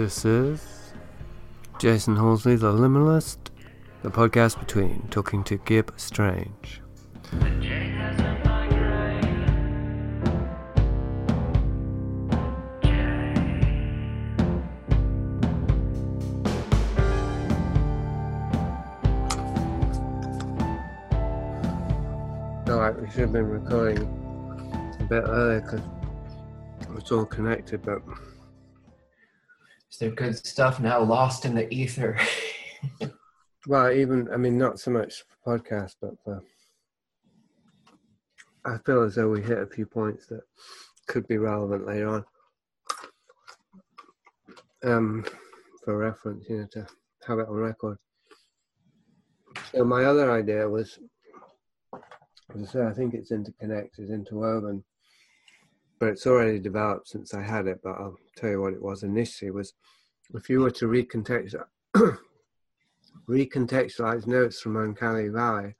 This is Jason Halsey, the Liminalist, the podcast between talking to Gib Strange. Alright, we should have been recording a bit earlier because it's all connected, but Is there good stuff now lost in the ether? well, not so much for podcast, but I feel as though we hit a few points that could be relevant later on, for reference, to have it on record. So my other idea was, as I say, I think it's interconnected, interwoven, but it's already developed since I had it, but I'll tell you what it was initially, was if you were to recontextualize Notes from Uncanny Valley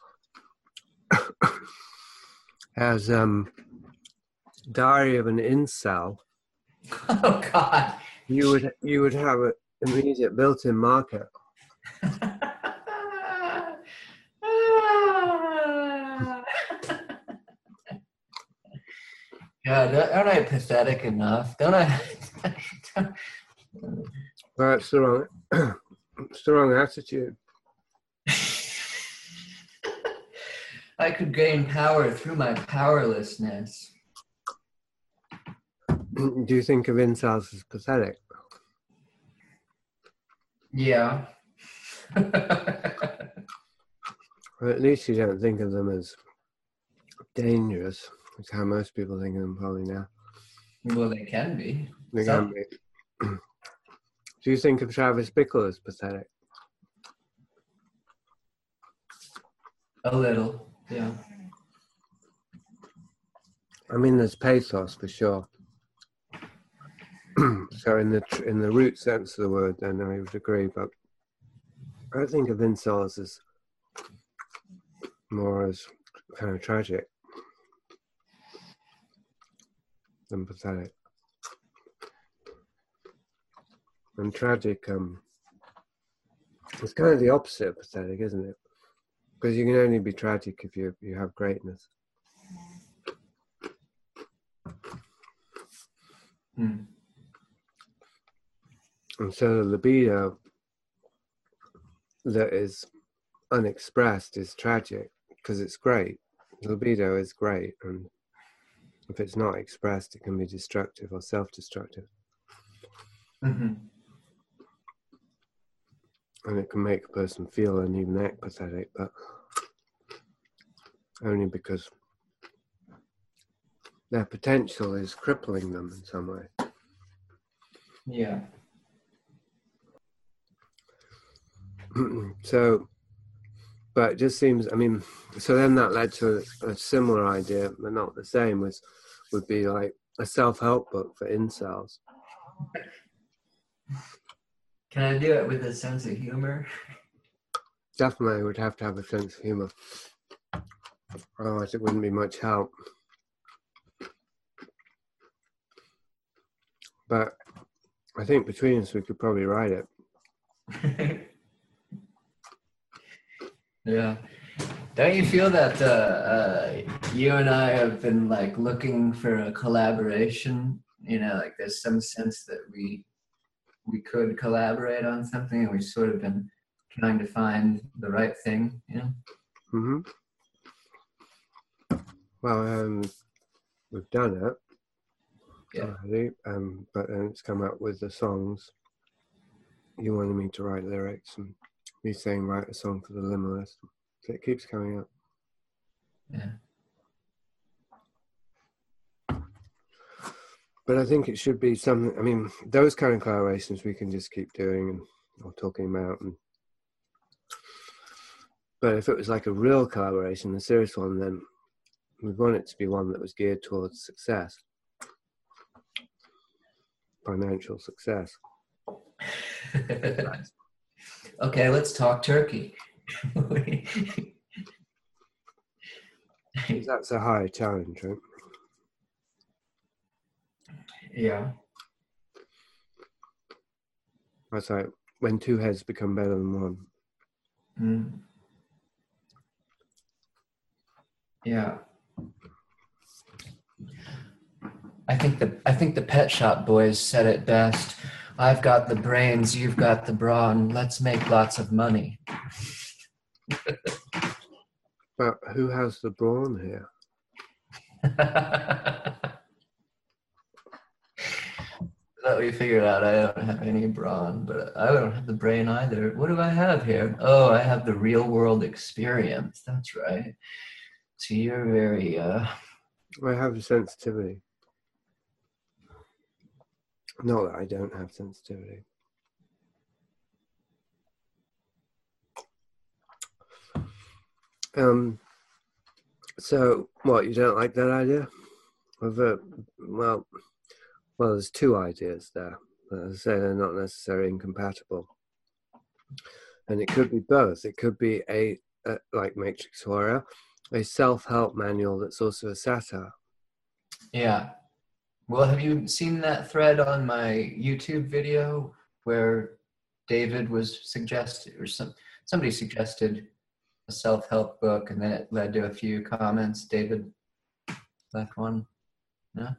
as Diary of an Incel, Oh God! you would have an immediate built-in market. God, aren't I pathetic enough? Don't I? Well, it's the wrong attitude. I could gain power through my powerlessness. Do you think of incels as pathetic? Yeah. Or at least you don't think of them as dangerous. That's how most people think of them probably now. Well, they can be. They can be. Do you think of Travis Bickle as pathetic? A little, yeah. I mean, there's pathos for sure. So in the root sense of the word, then I would agree. But I think of incels as more as kind of tragic than pathetic. And tragic, it's kind of the opposite of pathetic, isn't it? Because you can only be tragic if you have greatness. Hmm. And so the libido that is unexpressed is tragic because it's great. The libido is great, and if it's not expressed, it can be destructive or self-destructive. Mm-hmm. And it can make a person feel and even act pathetic, but only because their potential is crippling them in some way. Yeah. So, but it just seems, so then that led to a similar idea, but not the same, would be like a self-help book for incels. Can I do it with a sense of humor? Definitely would have to have a sense of humor. Otherwise it wouldn't be much help. But I think between us we could probably write it. Yeah. Don't you feel that you and I have been like looking for a collaboration? Like there's some sense that we could collaborate on something, and we've sort of been trying to find the right thing, Mm-hmm. Well, we've done it. Yeah. Already, but then it's come up with the songs. You wanted me to write lyrics, and me saying write a song for the Liminalist. So it keeps coming up. Yeah. But I think it should be something, those kind of collaborations we can just keep doing or talking about. But if it was like a real collaboration, a serious one, then we'd want it to be one that was geared towards success. Financial success. Okay, let's talk turkey. That's a high challenge, right? Yeah. That's like when two heads become better than one. Mm. Yeah. I think the Pet Shop Boys said it best. I've got the brains, you've got the brawn. Let's make lots of money. But who has the brawn here? That we figured out I don't have any brawn, but I don't have the brain either. What do I have here? Oh, I have the real world experience. That's right. So you're very I have a sensitivity. Not that I don't have sensitivity. So what, you don't like that idea? Well, there's two ideas there. As I say, they're not necessarily incompatible. And it could be both. It could be like Matrix Warrior, a self-help manual that's also a satire. Yeah. Well, have you seen that thread on my YouTube video where David was suggested, or somebody suggested a self-help book, and then it led to a few comments? David left one. No?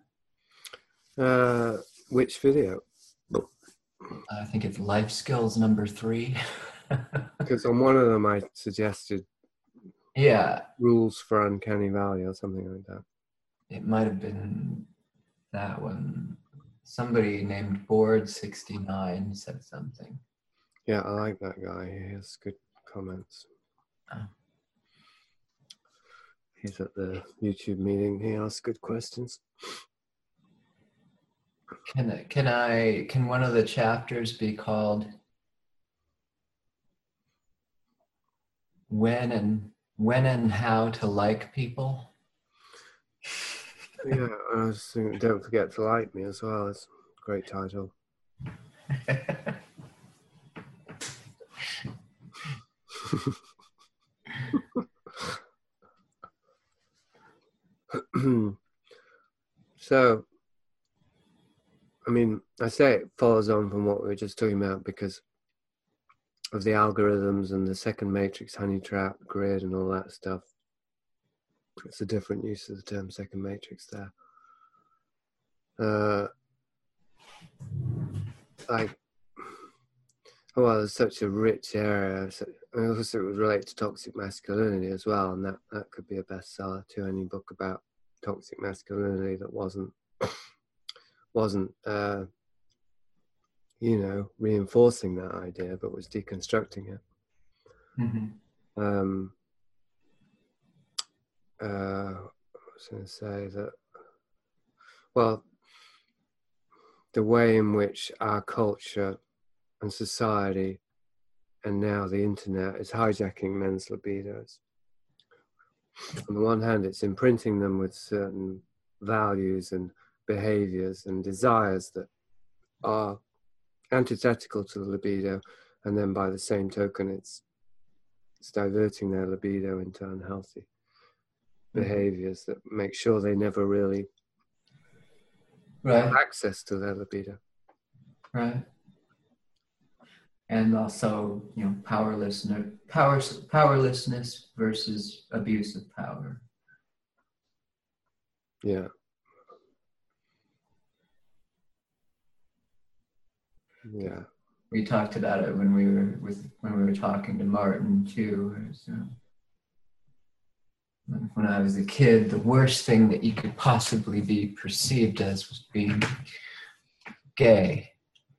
Which video? I think it's Life Skills number 3. Because on one of them I suggested rules for uncanny valley or something like that. It might have been that one. Somebody named Board69 said something. Yeah, I like that guy. He has good comments. Oh. He's at the YouTube meeting. He asks good questions. Can one of the chapters be called When and How to Like People? Yeah, I was thinking, don't forget to like me as well. It's a great title. So, I mean, I say it follows on from what we were just talking about because of the algorithms and the second matrix, honey trap, grid, and all that stuff. It's a different use of the term second matrix there. There's such a rich area. I also would relate to toxic masculinity as well, and that could be a bestseller too. Any book about toxic masculinity that wasn't reinforcing that idea, but was deconstructing it. Mm-hmm. I was going to say that, well, the way in which our culture and society and now the internet is hijacking men's libidos. On the one hand, it's imprinting them with certain values and behaviors and desires that are antithetical to the libido, and then by the same token, it's diverting their libido into unhealthy behaviors that make sure they never really have access to their libido. Right. And also, powerlessness versus abuse of power. Yeah. Yeah. We talked about it when we were talking to Martin too. When I was a kid, the worst thing that you could possibly be perceived as was being gay.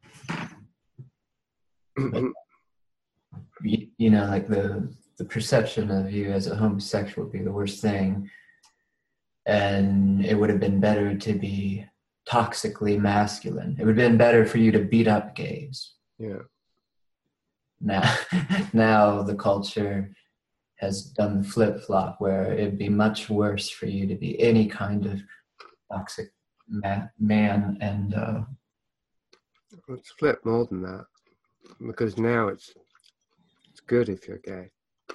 Like the perception of you as a homosexual would be the worst thing, and it would have been better to be toxically masculine. It would have been better for you to beat up gays. Yeah. Now the culture has done the flip-flop where it'd be much worse for you to be any kind of toxic man, and it's flipped more than that, because now it's good if you're gay.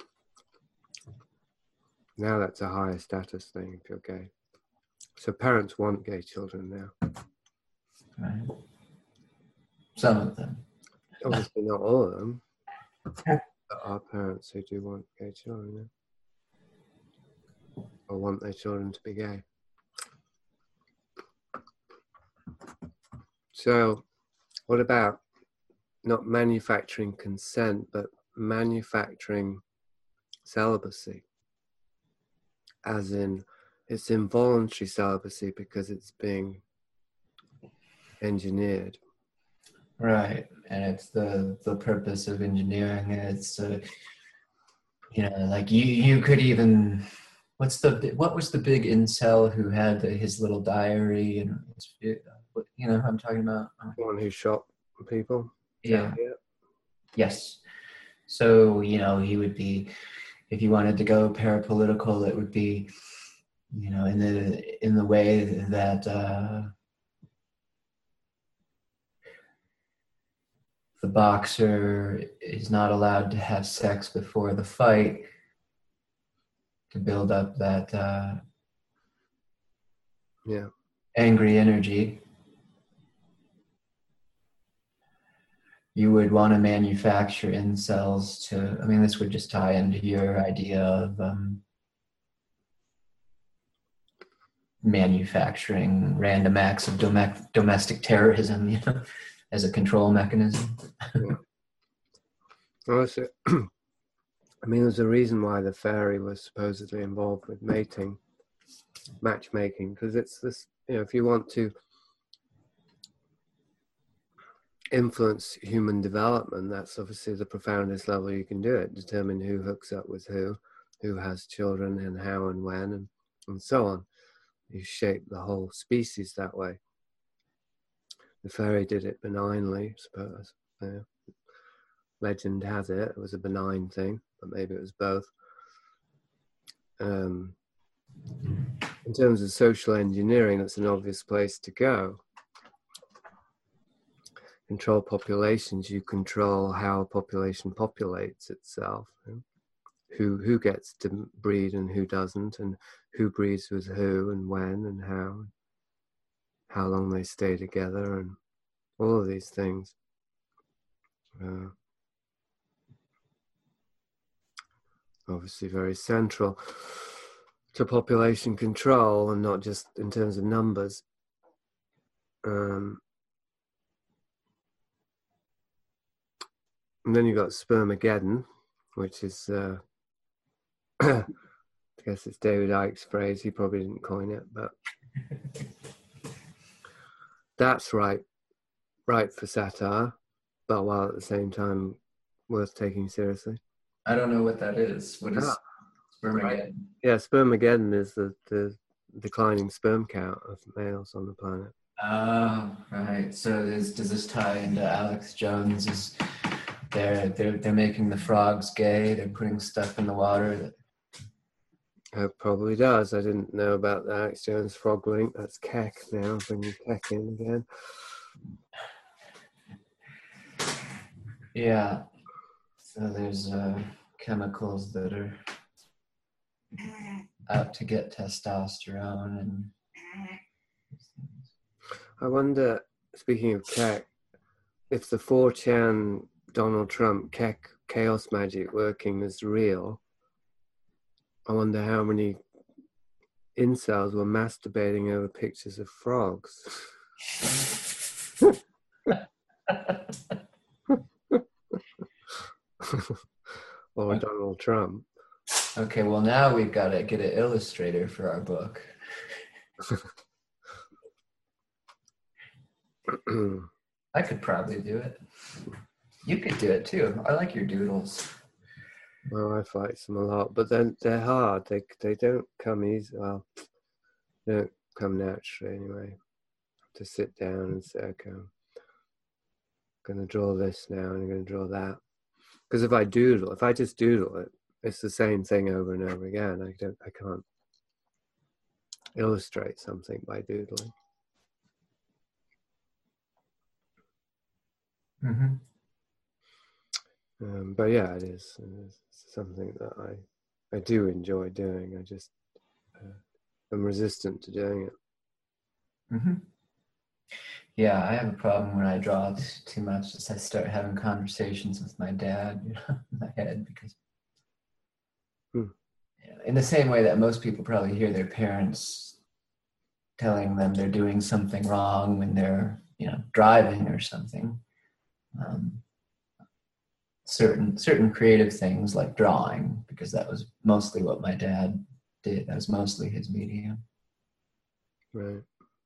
Now that's a higher status thing if you're gay. So parents want gay children now. Right. Some of them. Obviously not all of them. There are parents who do want gay children, or want their children to be gay. So, what about not manufacturing consent, but manufacturing celibacy? As in, it's involuntary celibacy because it's being engineered. Right, and it's the purpose of engineering. It's like you could even what was the big incel who had his little diary and you know who I'm talking about? One who shot people. Yeah. Yes. So he would be, if you wanted to go parapolitical, it would be in the way that the boxer is not allowed to have sex before the fight to build up that angry energy. You would want to manufacture incels to, I mean, this would just tie into your idea of manufacturing random acts of domestic terrorism, as a control mechanism. Yeah. Also, I mean, there's a reason why the fairy was supposedly involved with matchmaking, because it's this, if you want to influence human development, that's obviously the profoundest level you can do it. Determine who hooks up with who has children, and how and when, and so on. You shape the whole species that way. The fairy did it benignly, I suppose. Legend has it was a benign thing, but maybe it was both. In terms of social engineering, that's an obvious place to go. Control populations, you control how a population populates itself. Who gets to breed and who doesn't, and who breeds with who, and when and how long they stay together, and all of these things. Obviously very central to population control, and not just in terms of numbers. And then you've got Spermageddon, which is, I guess it's David Icke's phrase. He probably didn't coin it, but that's right for satire, but while at the same time worth taking seriously. I don't know what that is. What is Spermageddon? Right. Yeah, Spermageddon is the declining sperm count of males on the planet. Oh, right. So does this tie into Alex Jones's? They're making the frogs gay. They're putting stuff in the water. It probably does. I didn't know about the Alex Jones frog link. That's Keck now. Bringing Keck in again. Yeah. So there's chemicals that are out to get testosterone and. I wonder, speaking of Keck, if the 4chan Donald Trump Keck chaos magic working is real, I wonder how many incels were masturbating over pictures of frogs. Or Donald Trump. Okay, well now we've got to get an illustrator for our book. I could probably do it. You could do it too. I like your doodles. Well, I fight them a lot, but then they're hard. They don't come easy. Well, they don't come naturally anyway. To sit down and say, okay, I'm going to draw this now, and I'm going to draw that. Because if I just doodle it, it's the same thing over and over again. I can't illustrate something by doodling. Mm-hmm. But yeah, it is something that I do enjoy doing. I just am resistant to doing it. Mm-hmm. Yeah, I have a problem when I draw too much. Just I start having conversations with my dad, in my head, because Hmm. in the same way that most people probably hear their parents telling them they're doing something wrong when they're, driving or something. Um, certain creative things like drawing, because that was mostly what my dad did. That was mostly his medium. Right.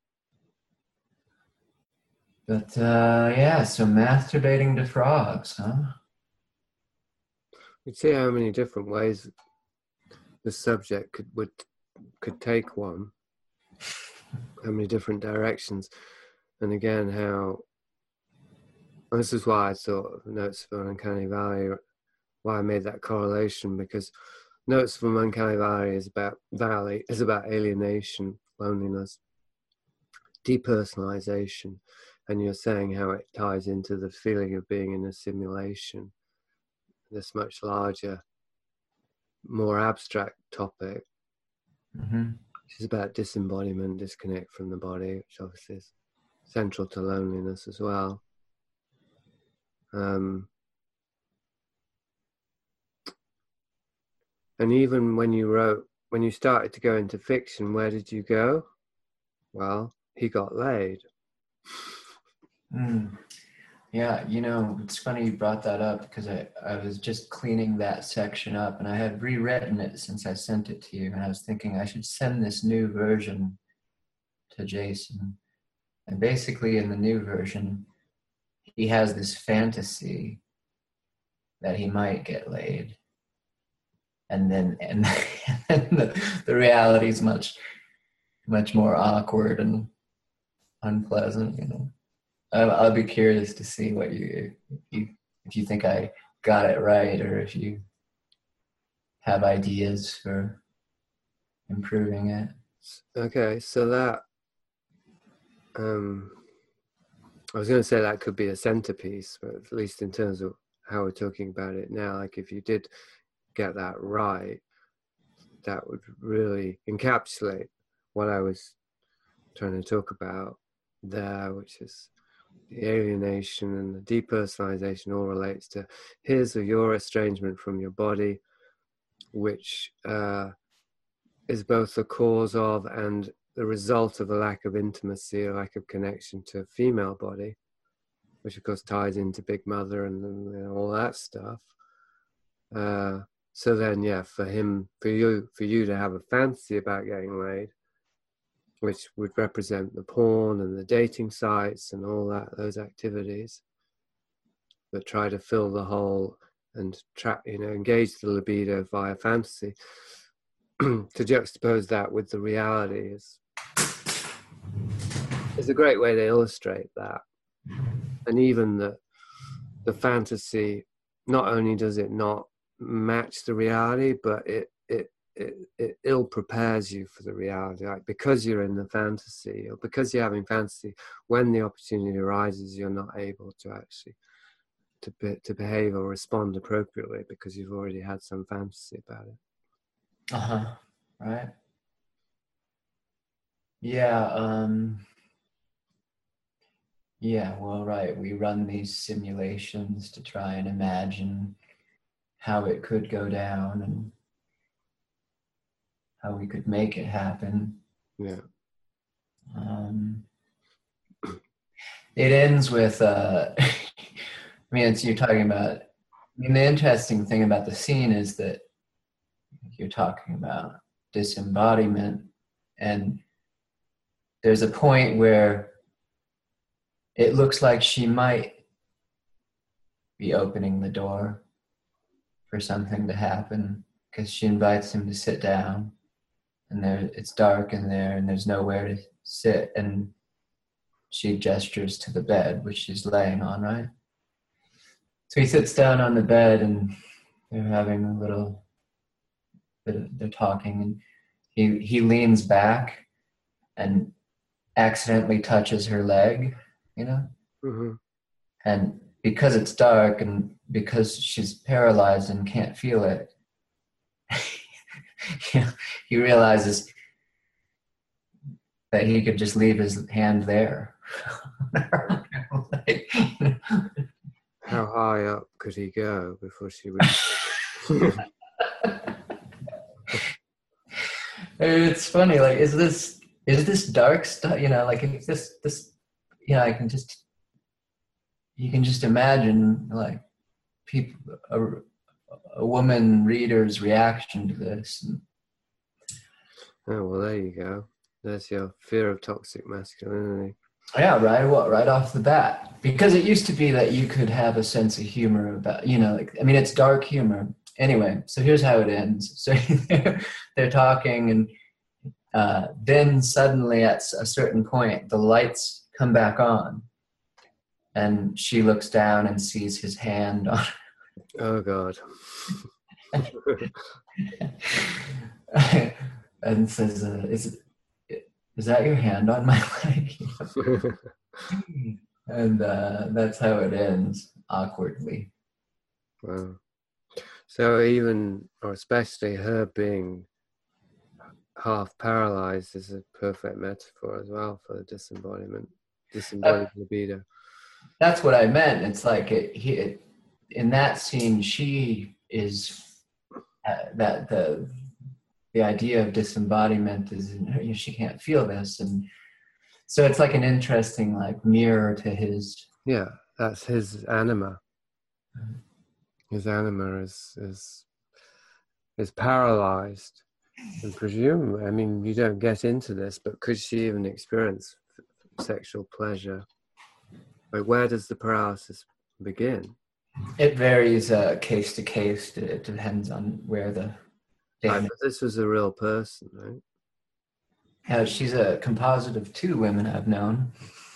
But yeah, so masturbating to frogs, huh? You see how many different ways the subject could take one, how many different directions, and again how this is why I thought of Notes from Uncanny Valley, why I made that correlation, because Notes from Uncanny Valley is about alienation, loneliness, depersonalization, and you're saying how it ties into the feeling of being in a simulation, this much larger, more abstract topic, Mm-hmm. which is about disembodiment, disconnect from the body, which obviously is central to loneliness as well. And even when you started to go into fiction, where did you go? Well, he got laid. Mm. Yeah, it's funny you brought that up, because I was just cleaning that section up, and I had rewritten it since I sent it to you, and I was thinking I should send this new version to Jason. And basically in the new version, he has this fantasy that he might get laid. And then the reality is much, much more awkward and unpleasant. I'll be curious to see what if you think I got it right, or if you have ideas for improving it. Okay, so that I was going to say that could be a centerpiece, but at least in terms of how we're talking about it now, like if you did get that right, that would really encapsulate what I was trying to talk about there, which is the alienation and the depersonalization all relates to his or your estrangement from your body, which is both the cause of and the result of a lack of intimacy, a lack of connection to a female body, which of course ties into Big Mother and all that stuff. So then, yeah, for you to have a fantasy about getting laid, which would represent the porn and the dating sites and all that, those activities that try to fill the hole and engage the libido via fantasy. To juxtapose that with the reality is a great way to illustrate that. And even the fantasy, not only does it not match the reality, but it ill prepares you for the reality. Like, because you're in the fantasy, or because you're having fantasy, when the opportunity arises, you're not able to actually to behave or respond appropriately, because you've already had some fantasy about it. Right. Yeah. Yeah, well, right. We run these simulations to try and imagine how it could go down and how we could make it happen. Yeah. It ends with, you're talking about, the interesting thing about the scene is that you're talking about disembodiment, and there's a point where it looks like she might be opening the door for something to happen, because she invites him to sit down, and it's dark in there and there's nowhere to sit, and she gestures to the bed which she's laying on, right? So he sits down on the bed, and they're having a little bit they're talking, and he leans back and accidentally touches her leg, Mm-hmm. and because it's dark and because she's paralyzed and can't feel it, he realizes that he could just leave his hand there. her. Like, How high up could he go before she would? it's funny. Like, is this dark stuff? Like, if this, I can just, you can just imagine, like, people, a woman reader's reaction to this. Oh, well, there you go. There's your fear of toxic masculinity. Yeah, right off the bat. Because it used to be that you could have a sense of humor about, it's dark humor. Anyway, so here's how it ends. So they're talking, and then suddenly at a certain point, the lights come back on. And she looks down and sees his hand on her. Oh, God. And says, is that your hand on my leg? And that's how it ends, awkwardly. Wow. So even, or especially her being half paralyzed is a perfect metaphor as well for the disembodied libido. That's what I meant. It's like in that scene, she is that the idea of disembodiment is she can't feel this, and so it's like an interesting like mirror to his. Yeah, that's his anima. His anima is paralyzed, and presumably, I mean, you don't get into this, but could she even experience sexual pleasure? Like, where does the paralysis begin? It varies case to case. It depends on where the. But this was a real person, right? She's a composite of 2 women I've known.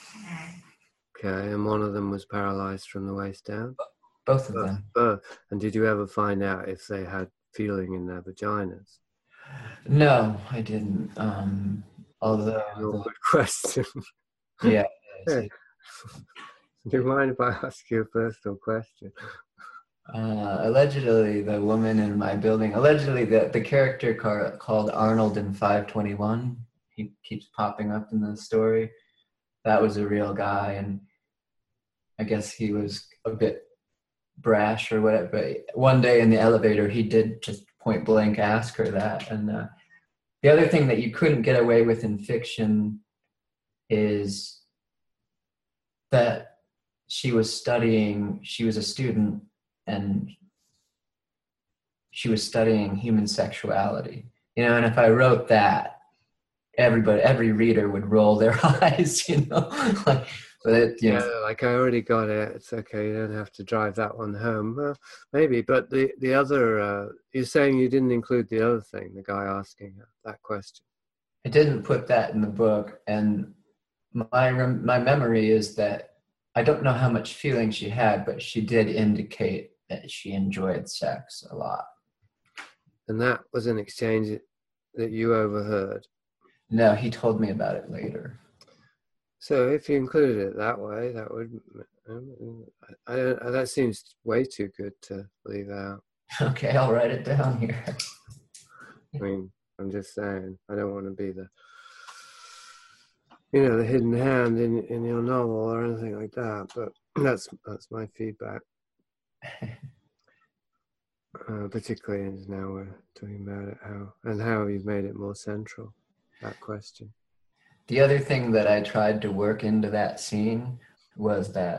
Okay, and one of them was paralyzed from the waist down? Both of them. Both. And did you ever find out if they had feeling in their vaginas? No, I didn't. Although an awkward question. Yeah. Do you mind if I ask you a personal question? Allegedly, the woman in my building, allegedly the character called Arnold in 521, he keeps popping up in the story. That was a real guy, and I guess he was a bit brash or whatever. But one day in the elevator, he did just point blank ask her that. And the other thing that you couldn't get away with in fiction is that she was a student, and she was studying human sexuality, and if I wrote that, every reader would roll their eyes, like, but like, I already got it, it's okay, you don't have to drive that one home. Well, maybe, but the other, you're saying you didn't include the other thing, the guy asking that question. I didn't put that in the book, and my memory is that I don't know how much feeling she had, but she did indicate that she enjoyed sex a lot. And that was an exchange that you overheard? No, he told me about it later. So if you included it that way, that would, that seems way too good to leave out. Okay, I'll write it down here. I mean, I'm just saying, I don't want to be the hidden hand in your novel or anything like that, but that's my feedback. Particularly as now we're talking about it, how you've made it more central, that question. The other thing that I tried to work into that scene was that,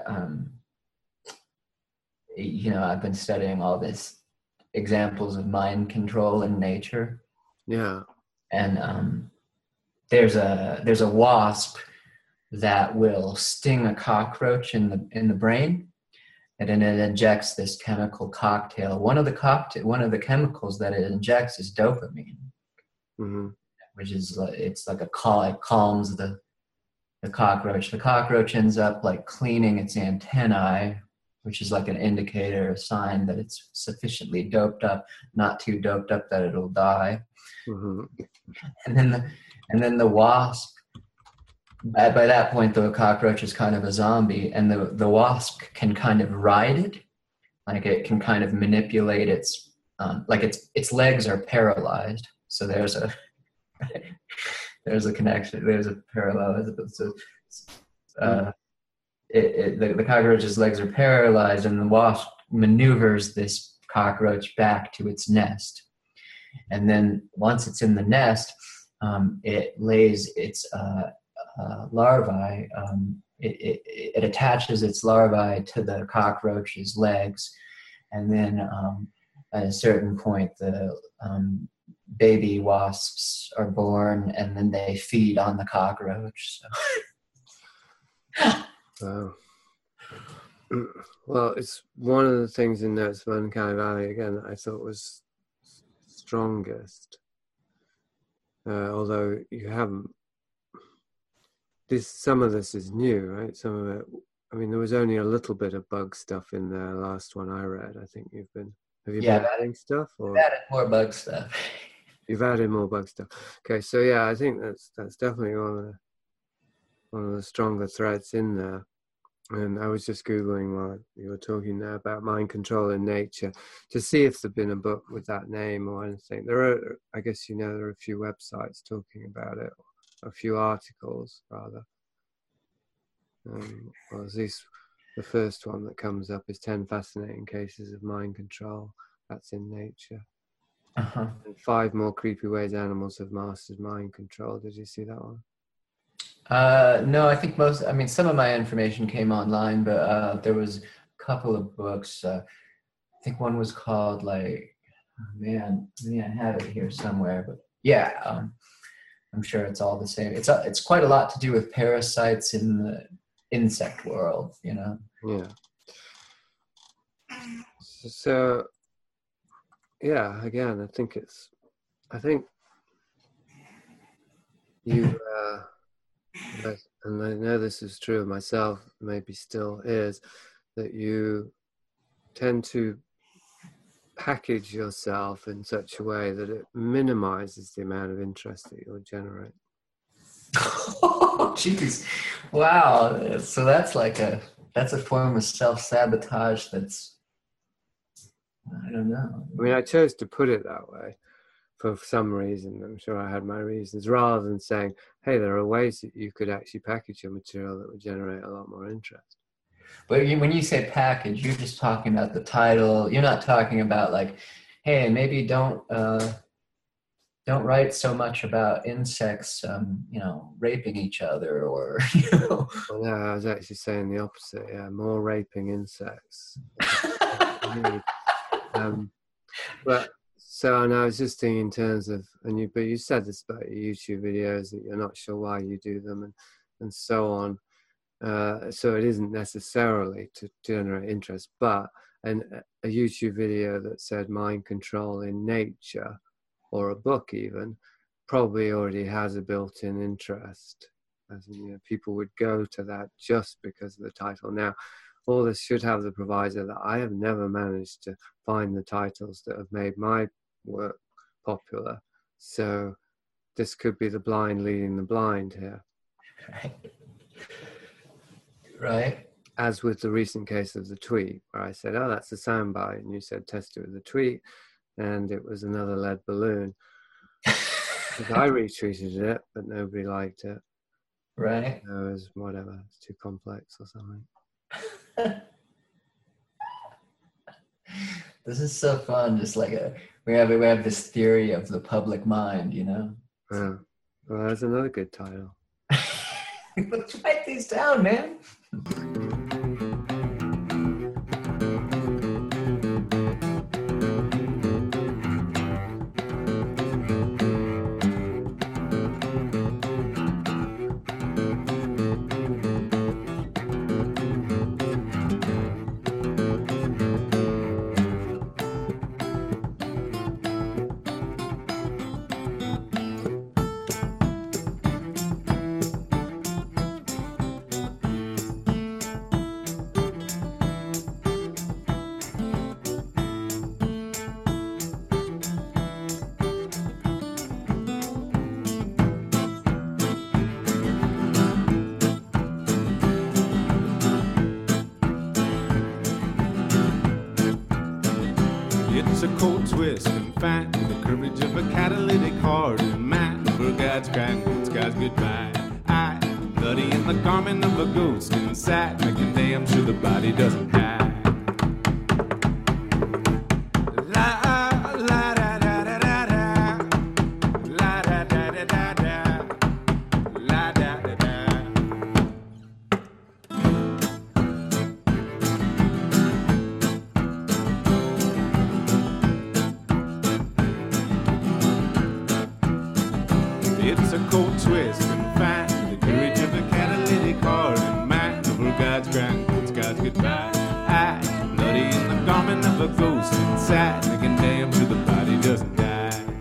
I've been studying all this examples of mind control in nature. Yeah. And there's a wasp that will sting a cockroach in the brain, and then it injects this chemical cocktail. One of the chemicals that it injects is dopamine, mm-hmm. which is it's like it calms the cockroach. The cockroach ends up like cleaning its antennae, which is like an indicator, a sign that it's sufficiently doped up, not too doped up that it'll die. Mm-hmm. And then the wasp, by that point, the cockroach is kind of a zombie, and the wasp can kind of ride it, like it can kind of manipulate its, like its legs are paralyzed. So there's a connection, there's a parallelism. So, the cockroach's legs are paralyzed, and the wasp maneuvers this cockroach back to its nest. And then once it's in the nest, it lays its larvae. It attaches its larvae to the cockroach's legs, and then at a certain point, the baby wasps are born, and then they feed on the cockroach. Wow. Well, it's one of the things in Notes from Uncanny Valley, again, that I thought was strongest. Although you haven't, some of this is new, right? Some of it, I mean, there was only a little bit of bug stuff in the last one I read. I think have you been adding stuff? Or? I've added more bug stuff. You've added more bug stuff. Okay, so yeah, I think that's definitely one of the stronger threads in there. And I was just Googling while you were talking there about mind control in nature to see if there'd been a book with that name or anything. There are, I guess, there are a few websites talking about it, a few articles rather. Or at least the first one that comes up is 10 Fascinating Cases of Mind Control. That's in Nature. Uh-huh. And 5 More Creepy Ways Animals Have Mastered Mind Control. Did you see that one? No, I think some of my information came online, but there was a couple of books. I think one was called I have it here somewhere, but yeah, I'm sure it's all the same. It's quite a lot to do with parasites in the insect world, Yeah. So yeah, again, I think you, and I know this is true of myself, maybe still is, that you tend to package yourself in such a way that it minimizes the amount of interest that you'll generate. Oh, jeez. Wow. So that's a form of self-sabotage that's, I don't know. I mean, I chose to put it that way for some reason. I'm sure I had my reasons, rather than saying, hey, there are ways that you could actually package your material that would generate a lot more interest. But when you say package, you're just talking about the title. You're not talking about hey, maybe don't write so much about insects, raping each other, or Well, no, I was actually saying the opposite. Yeah, more raping insects. But so, and I was just thinking in terms of, but you said this about your YouTube videos, that you're not sure why you do them, and so on. So it isn't necessarily to generate interest, but a YouTube video that said mind control in nature, or a book even, probably already has a built-in interest. As in, people would go to that just because of the title. Now, all this should have the proviso that I have never managed to find the titles that have made my work popular. So this could be the blind leading the blind here. Right. As with the recent case of the tweet, where I said, oh, that's a soundbite, and you said, test it with a tweet, and it was another lead balloon. I retweeted it, but nobody liked it. Right. It was whatever, it's too complex or something. This is so fun. Just we have this theory of the public mind, Yeah. Well, that's another good title. Let's write these down, man. It's a cold twist and find the courage of a catalytic heart and mind. For God's crying, it's God's goodbye. bloody in the garment of a ghost inside, making damn sure the body doesn't hide. It's a cold twist and find the courage of the catalytic heart and mind over God's grind. It's God's goodbye. Bloody in the garment of a ghost inside, making damn sure the body doesn't die.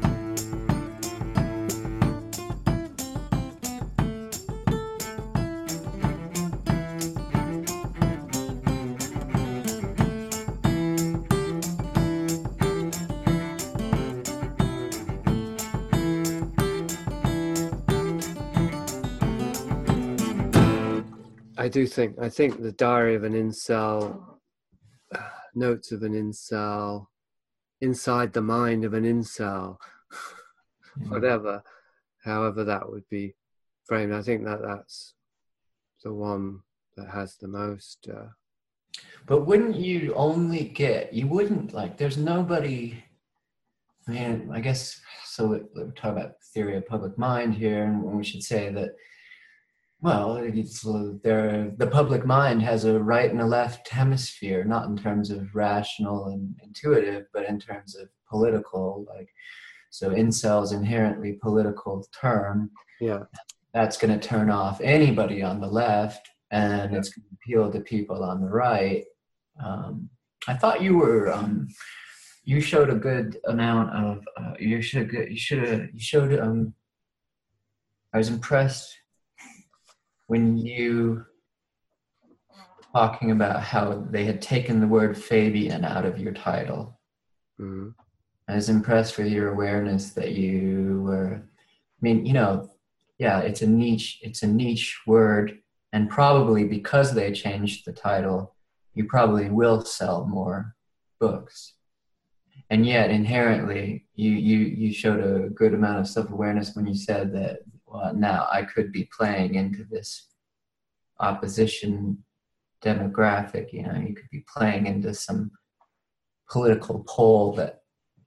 I think the diary of an incel, notes of an incel, inside the mind of an incel, whatever, however that would be framed. I think that's the one that has the most. But wouldn't you only get, you wouldn't, like, there's nobody, I mean, I guess, so we're talking about theory of public mind here, and we should say that, well, the public mind has a right and a left hemisphere, not in terms of rational and intuitive, but in terms of political. Like, so incel's inherently political term. Yeah, that's going to turn off anybody on the left, and it's going to appeal to people on the right. I thought you were you showed a good amount of you showed I was impressed when you talking about how they had taken the word Fabian out of your title. mm-hmm. I was impressed with your awareness that you were, I mean, you know, yeah, it's a niche word, and probably because they changed the title, you probably will sell more books. And yet inherently you showed a good amount of self-awareness when you said that, well, now I could be playing into this opposition demographic, you know, you could be playing into some political pole that,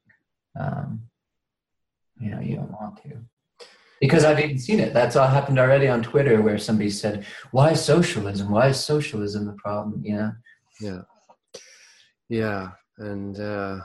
you know, you don't want to. Because I've even seen it. That's all happened already on Twitter, where somebody said, why socialism? Why is socialism the problem, you know? Yeah. Yeah, and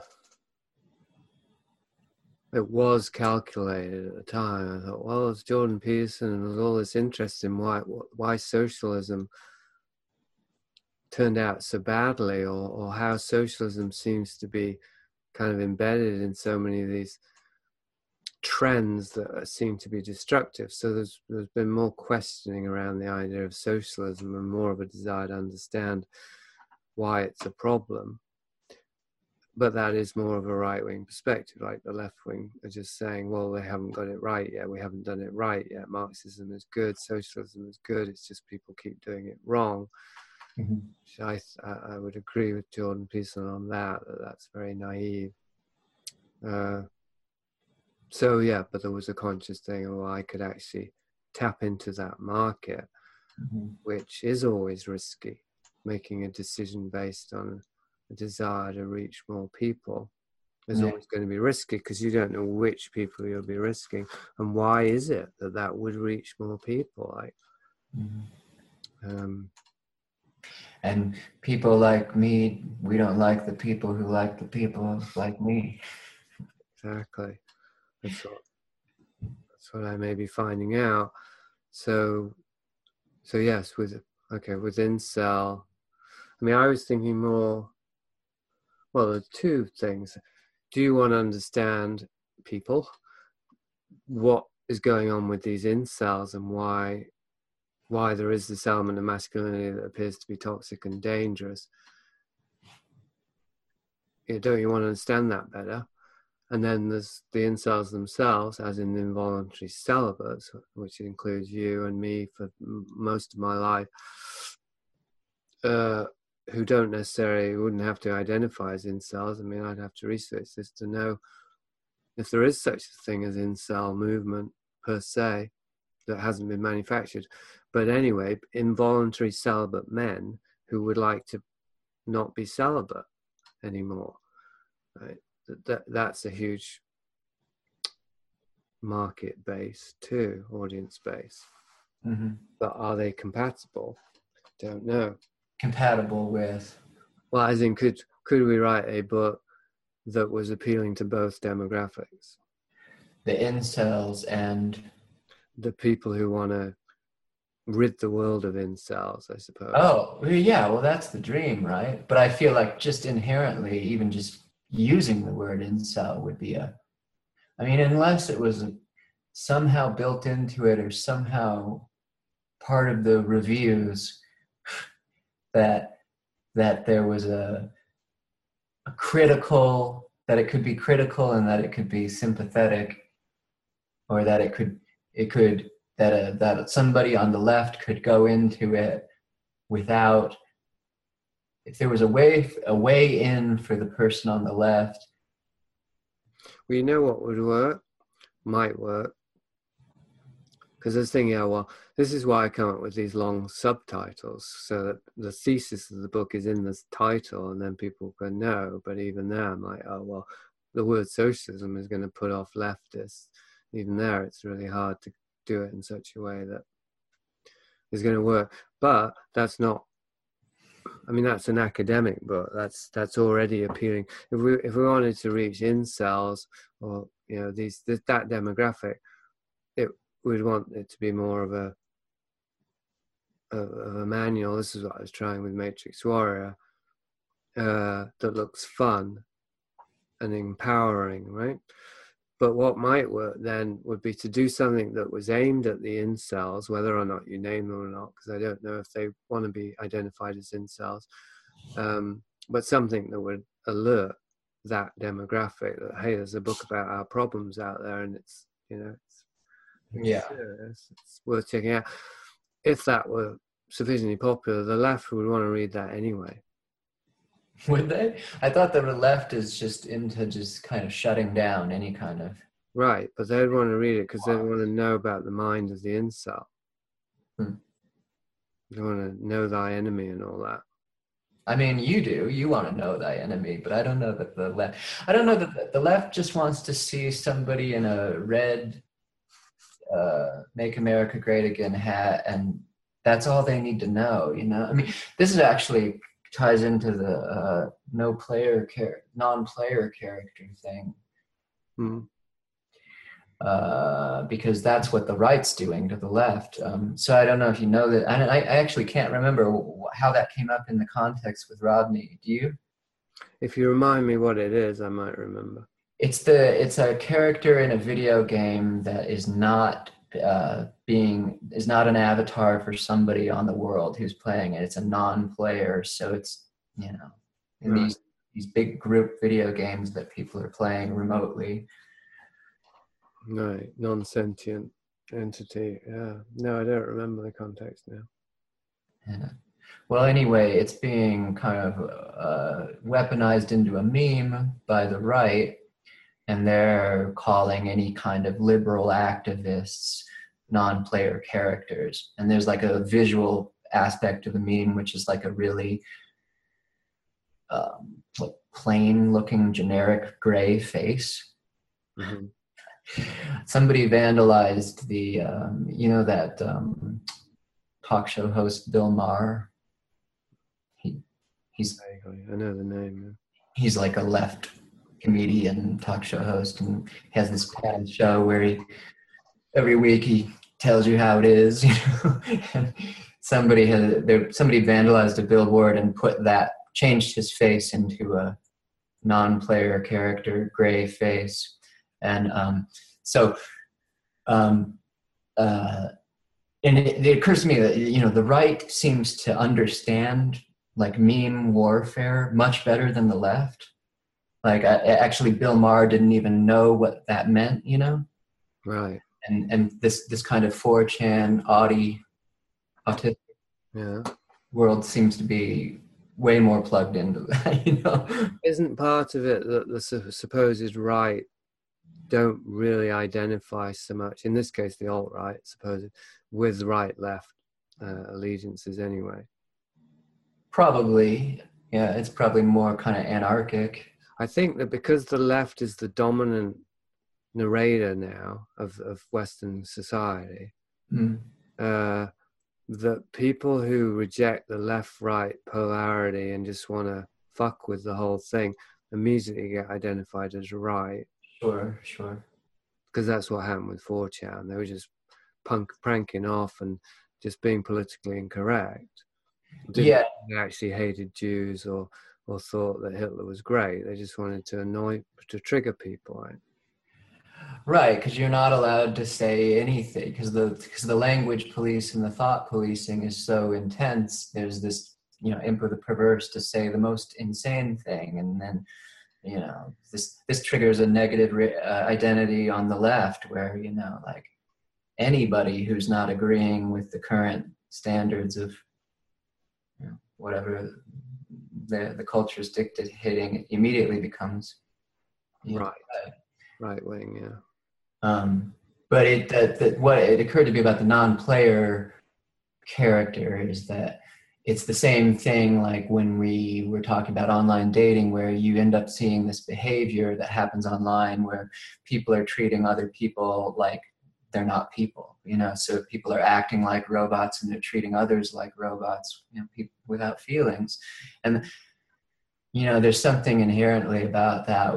it was calculated at the time. I thought, well, it's Jordan Peterson, and there's all this interest in why socialism turned out so badly, or how socialism seems to be kind of embedded in so many of these trends that seem to be destructive. So there's been more questioning around the idea of socialism, and more of a desire to understand why it's a problem. But that is more of a right-wing perspective. Like the left-wing are just saying, well, they haven't got it right yet. We haven't done it right yet. Marxism is good. Socialism is good. It's just people keep doing it wrong. Mm-hmm. I would agree with Jordan Peterson on that's very naive. So yeah, but there was a conscious thing, oh, I could actually tap into that market, mm-hmm. which is always risky. Making a decision based on a desire to reach more people is always going to be risky, because you don't know which people you'll be risking, and why is it that would reach more people. Like, and people like me, we don't like the people who like the people like me. Exactly. That's what I may be finding out. So yes, with incel, I mean, I was thinking more, well, there are two things. Do you want to understand people? What is going on with these incels, and why there is this element of masculinity that appears to be toxic and dangerous? Don't you want to understand that better? And then there's the incels themselves, as in the involuntary celibates, which includes you and me for most of my life, who wouldn't have to identify as incels. I mean, I'd have to research this to know if there is such a thing as incel movement per se that hasn't been manufactured. But anyway, involuntary celibate men who would like to not be celibate anymore, right? That's a huge market base too, audience base. Mm-hmm. But are they compatible? Don't know. Compatible with? Well, as in, could we write a book that was appealing to both demographics? The incels and the people who want to rid the world of incels, I suppose. Oh, yeah, well, that's the dream, right? But I feel like just inherently, even just using the word incel would be I mean, unless it was somehow built into it or somehow part of the reviews that there was a critical, that it could be critical and that it could be sympathetic, or that that somebody on the left could go into it without, if there was a way in for the person on the left. Well, you know what would work, might work, because I was thinking, oh, well, this is why I come up with these long subtitles, so that the thesis of the book is in this title, and then people can know. But even there, I'm like, oh, well, the word socialism is going to put off leftists. Even there, it's really hard to do it in such a way that is going to work. But that's not, I mean, that's an academic book. That's already appealing. If we wanted to reach incels, or that demographic, we'd want it to be more of a manual. This is what I was trying with Matrix Warrior, that looks fun and empowering, right? But what might work then would be to do something that was aimed at the incels, whether or not you name them or not, because I don't know if they want to be identified as incels, but something that would alert that demographic that, hey, there's a book about our problems out there, and it's serious, it's worth checking out. If that were sufficiently popular, the left would want to read that anyway. Would they? I thought the left is just into just kind of shutting down any kind of... Right, but they'd want to read it because they want to know about the mind of the incel. They want to know thy enemy and all that. I mean, you do. You want to know thy enemy, but I don't know that the left... I don't know that the left just wants to see somebody in a red Make America Great Again hat, and that's all they need to know, you know? I mean, this is actually... ties into the non-player character thing, because that's what the right's doing to the left. So I don't know if you know that. I actually can't remember how that came up in the context with Rodney. Do you? If you remind me what it is, I might remember. It's a character in a video game that is not an avatar for somebody on the world who's playing it. It's a non-player, so it's, in right. these big group video games that people are playing remotely. Right, non-sentient entity. Yeah, no, I don't remember the context now. Yeah. Well, anyway, it's being kind of weaponized into a meme by the right. And they're calling any kind of liberal activists non-player characters. And there's like a visual aspect to the meme, which is like a really plain-looking, generic gray face. Mm-hmm. Somebody vandalized the, that talk show host Bill Maher. He's I know the name. Yeah. He's like a left comedian, talk show host, and he has this pad show where every week he tells you how it is, and somebody vandalized a billboard and changed his face into a non-player character, gray face. And and it occurs to me that, the right seems to understand like meme warfare much better than the left. Like, actually, Bill Maher didn't even know what that meant, Right. And this kind of 4chan autistic world seems to be way more plugged into that, Isn't part of it that the supposed right don't really identify so much, in this case the alt-right, supposed, with right-left allegiances anyway. Probably, yeah, it's probably more kind of anarchic. I think that because the left is the dominant narrator now of Western society, that people who reject the left-right polarity and just want to fuck with the whole thing immediately get identified as right. Sure. Because that's what happened with 4chan. They were just pranking off and just being politically incorrect. They actually hated Jews or thought that Hitler was great. They just wanted to trigger people, right? Right, because you're not allowed to say anything because the language police and the thought policing is so intense. There's this, imp of the perverse to say the most insane thing, and then, this triggers a negative identity on the left, where like anybody who's not agreeing with the current standards of whatever the culture is dictating immediately becomes right wing, yeah. But what it occurred to me about the non-player character is that it's the same thing like when we were talking about online dating, where you end up seeing this behavior that happens online where people are treating other people like they're not people, so people are acting like robots and they're treating others like robots, people without feelings. And, there's something inherently about that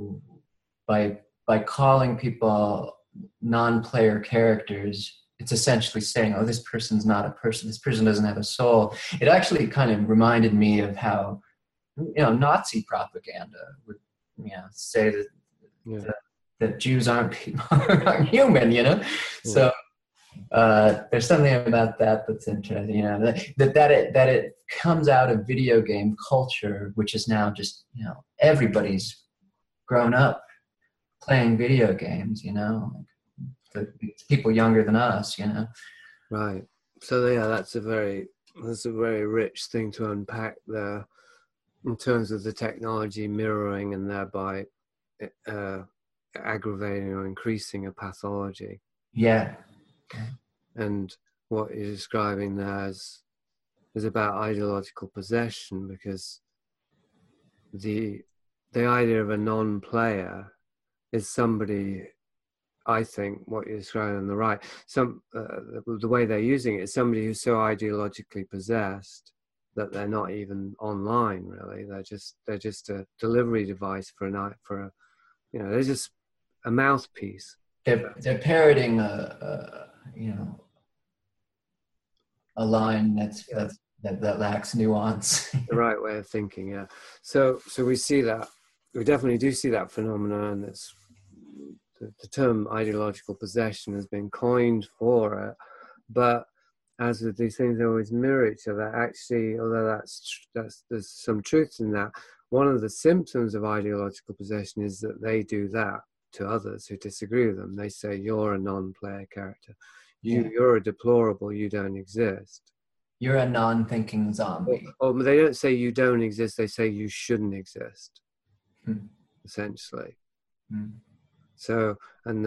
by calling people non-player characters. It's essentially saying, oh, this person's not a person. This person doesn't have a soul. It actually kind of reminded me of how, Nazi propaganda would, say that Jews aren't people, aren't human, Yeah. So there's something about that that's interesting, that it comes out of video game culture, which is now just, everybody's grown up playing video games, the people younger than us, Right. So yeah, that's a very rich thing to unpack there, in terms of the technology mirroring and thereby aggravating or increasing a pathology. Yeah. And what you're describing there is about ideological possession, because the idea of a non-player is somebody, I think, what you're describing on the right, the way they're using it is somebody who's so ideologically possessed that they're not even online, really. They're just a delivery device they're just a mouthpiece. They're parroting a line that lacks nuance. The right way of thinking, yeah. So we see that. We definitely do see that phenomenon. That's the term ideological possession has been coined for it, but as with these things, they always mirror each other. Actually, although there's some truth in that, one of the symptoms of ideological possession is that they do that to others who disagree with them. They say, you're a non-player character. You're a deplorable, you don't exist. You're a non-thinking zombie. Or they don't say you don't exist, they say you shouldn't exist, essentially. So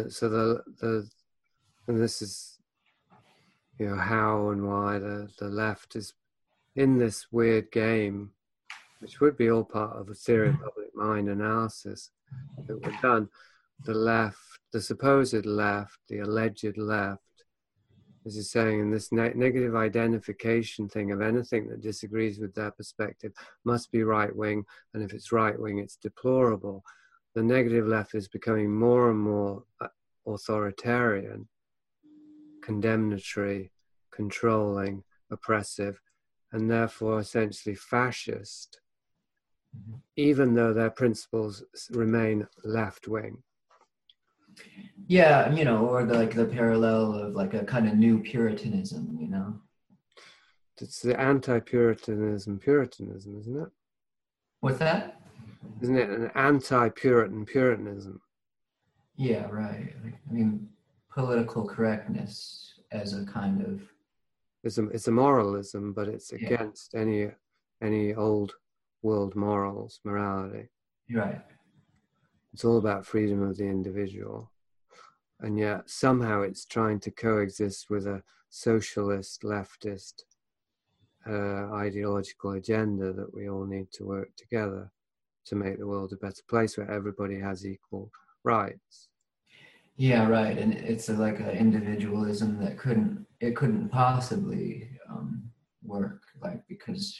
this is, how and why the left is in this weird game, which would be all part of a theory of public mind analysis that we've done. The left, the supposed left, the alleged left, as you're saying, in this negative identification thing of anything that disagrees with their perspective must be right-wing, and if it's right-wing, it's deplorable. The negative left is becoming more and more authoritarian, condemnatory, controlling, oppressive, and therefore essentially fascist, even though their principles remain left-wing. Yeah, or the parallel of like a kind of new Puritanism, It's the anti-Puritanism, isn't it? What's that? Isn't it an anti-Puritanism? Yeah, right. I mean, political correctness as a kind of... It's a moralism, but it's against any old world morality. Right. It's all about freedom of the individual. and yet somehow it's trying to coexist with a socialist, leftist ideological agenda that we all need to work together to make the world a better place where everybody has equal rights. Yeah, right. And it's like an individualism that couldn't possibly work, like, because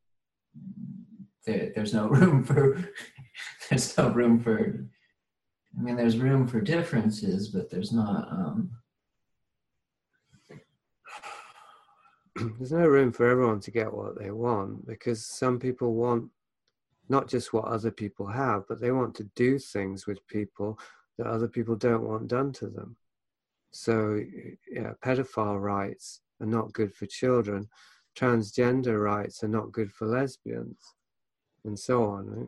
there's no room for there's no room for, I mean, there's room for differences, but there's not there's no room for everyone to get what they want, because some people want not just what other people have, but they want to do things with people that other people don't want done to them. So yeah, pedophile rights are not good for children, transgender rights are not good for lesbians, and so on. Right?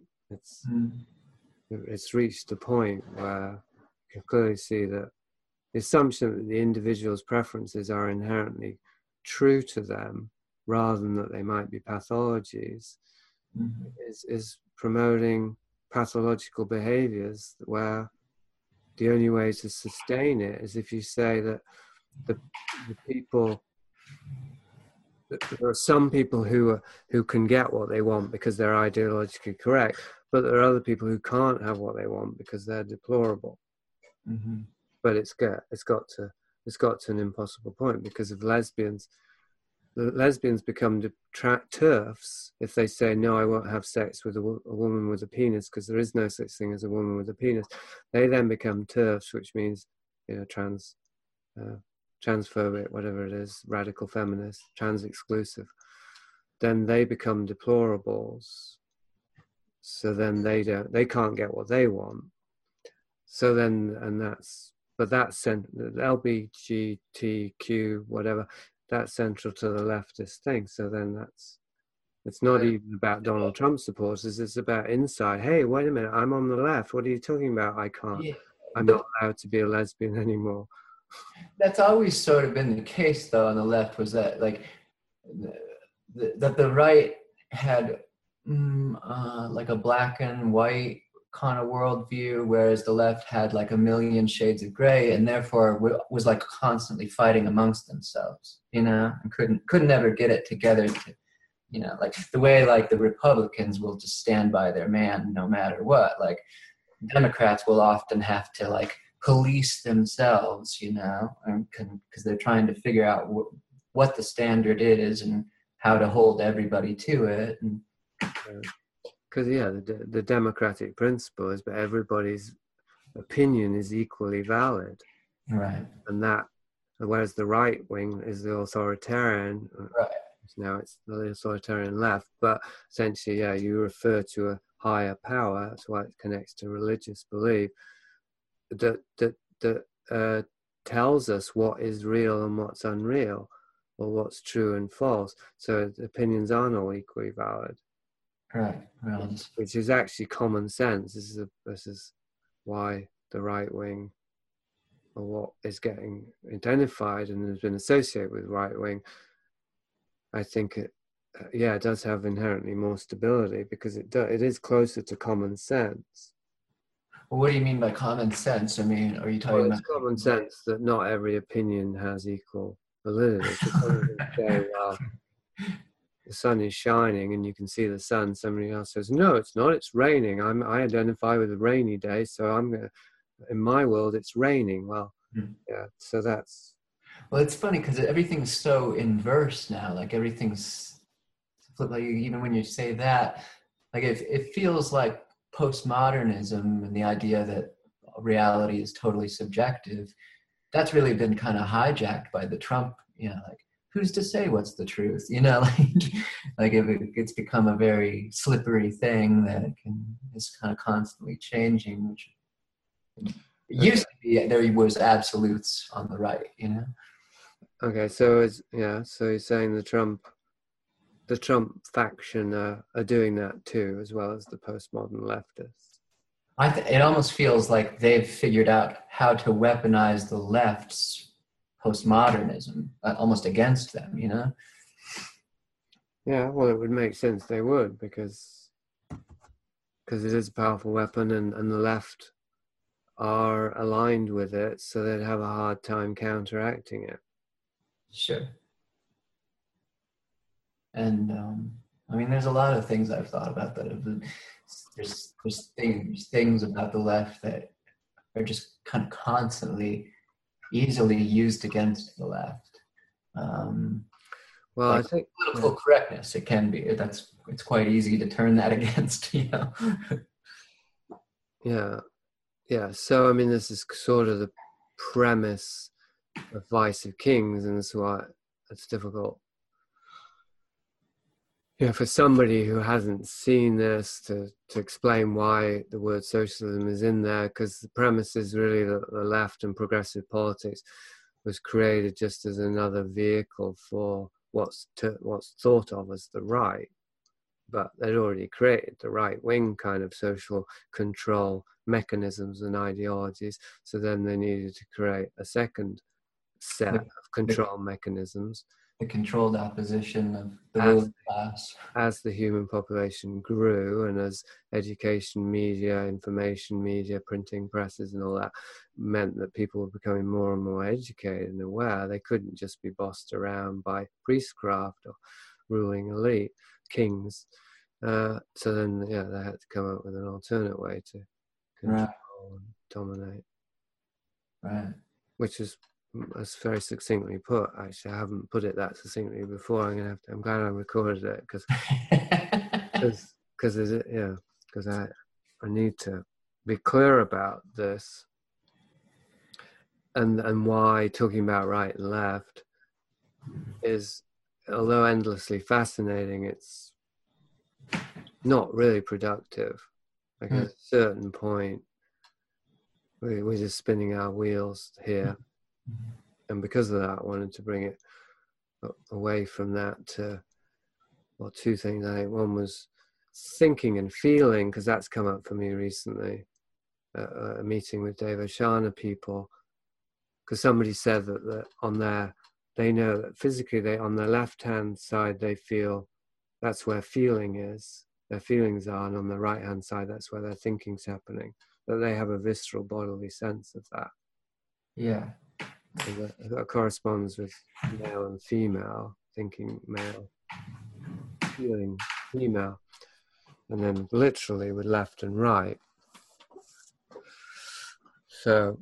It's reached a point where you can clearly see that the assumption that the individual's preferences are inherently true to them, rather than that they might be pathologies, is promoting pathological behaviors where the only way to sustain it is if you say that the people, there are some people who can get what they want because they're ideologically correct, but there are other people who can't have what they want because they're deplorable. But it's got to an impossible point, because of lesbians. The lesbians become TERFs if they say, no, I won't have sex with a woman with a penis because there is no such thing as a woman with a penis. They then become TERFs, which means, transphobic, whatever it is, radical feminist, trans exclusive. Then they become deplorables. So then they can't get what they want. So then, but that's LGBTQ, whatever, that's central to the leftist thing. So then it's not even about Donald Trump supporters, it's about inside. Hey, wait a minute, I'm on the left. What are you talking about? I'm not allowed to be a lesbian anymore. That's always sort of been the case, though, on the left, was that, like, that the right had like a black and white kind of worldview, whereas the left had like a million shades of gray, and therefore was like constantly fighting amongst themselves, and couldn't ever get it together to, like the way like the Republicans will just stand by their man no matter what. Like Democrats will often have to like police themselves, because they're trying to figure out what the standard is and how to hold everybody to it. Because the democratic principle is that everybody's opinion is equally valid, right? And that, whereas the right wing is the authoritarian, right? Now it's the authoritarian left, but essentially, you refer to a higher power. That's why it connects to religious belief. That tells us what is real and what's unreal, or what's true and false. So opinions aren't all equally valid. Right. Which is actually common sense. This is why the right wing, or what is getting identified and has been associated with right wing, I think it does have inherently more stability, because it is closer to common sense. Well, what do you mean by common sense? I mean, are you talking about common sense that not every opinion has equal validity? Someone can say, well, the sun is shining and you can see the sun. Somebody else says, no, it's not, it's raining. I identify with a rainy day, so in my world it's raining. Well, so that's... Well, it's funny because everything's so inverse now. Like everything's, like, even when you say that, like it feels like postmodernism and the idea that reality is totally subjective, that's really been kind of hijacked by the Trump, like, who's to say what's the truth? Like it's become a very slippery thing that is kind of constantly changing, which it used to be there was absolutes on the right, Okay, so so you're saying the Trump faction are doing that too, as well as the postmodern leftists. It almost feels like they've figured out how to weaponize the left's postmodernism almost against them, Yeah, well, it would make sense they would, because it is a powerful weapon, and the left are aligned with it, so they'd have a hard time counteracting it. Sure. And I mean, there's a lot of things I've thought about that have been, there's things about the left that are just kind of constantly easily used against the left. Well, like I think political correctness, it can be, it's quite easy to turn that against, yeah. So I mean, this is sort of the premise of Vice of Kings, and that's why it's difficult. For somebody who hasn't seen this to explain why the word socialism is in there, because the premise is really that the left and progressive politics was created just as another vehicle for what's thought of as the right, but they'd already created the right wing kind of social control mechanisms and ideologies, so then they needed to create a second set of control mechanisms. The controlled opposition of the ruling class. As the human population grew, and as education, media, information media, printing presses and all that meant that people were becoming more and more educated and aware, they couldn't just be bossed around by priestcraft or ruling elite, kings. So then, they had to come up with an alternate way to control and dominate. Right. Which is, that's very succinctly put. Actually, I haven't put it that succinctly before. I'm glad I recorded it because I need to be clear about this and why talking about right and left is, although endlessly fascinating, it's not really productive. Like at a certain point, we're just spinning our wheels here. And because of that, I wanted to bring it away from that to, well, two things. I think one was thinking and feeling, because that's come up for me recently, a meeting with Dave Oshana people, because somebody said that they know that physically on their left-hand side, they feel that's where feeling is, their feelings are, and on the right-hand side, that's where their thinking's happening, that they have a visceral bodily sense of that. Yeah. And that corresponds with male and female, thinking male, feeling female, and then literally with left and right. So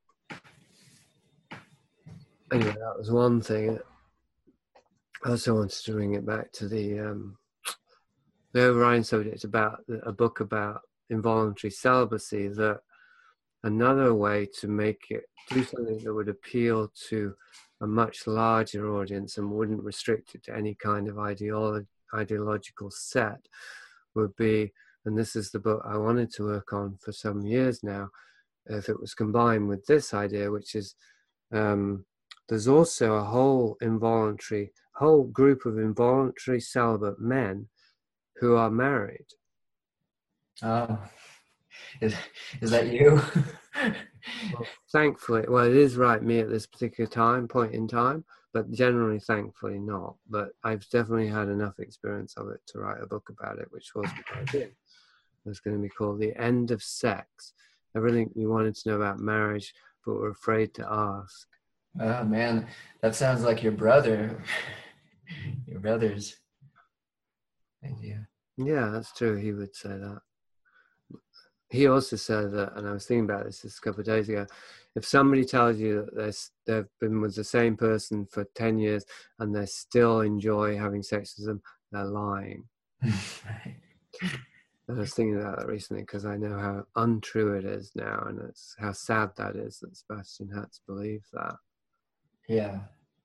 anyway, that was one thing. I also wanted to bring it back to the overriding subject about a book about involuntary celibacy, that another way to make it do something that would appeal to a much larger audience and wouldn't restrict it to any kind of ideological set would be, and this is the book I wanted to work on for some years now, if it was combined with this idea, which is there's also a whole group of involuntary celibate men who are married. Oh. Is that you? Well, thankfully, it is me at this particular point in time, but generally, thankfully not. But I've definitely had enough experience of it to write a book about it, which was what I did. It's going to be called The End of Sex. Everything you wanted to know about marriage, but were afraid to ask. Oh, man. That sounds like your brother. Your brother's idea. Yeah, that's true. He would say that. He also said that, and I was thinking about this a couple of days ago, if somebody tells you that they've been with the same person for 10 years and they still enjoy having sex with them, they're lying. Right. I was thinking about that recently because I know how untrue it is now, and it's how sad that is that Sebastian had to believe that. Yeah.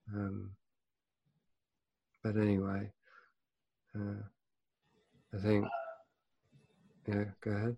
But anyway, I think, yeah, go ahead.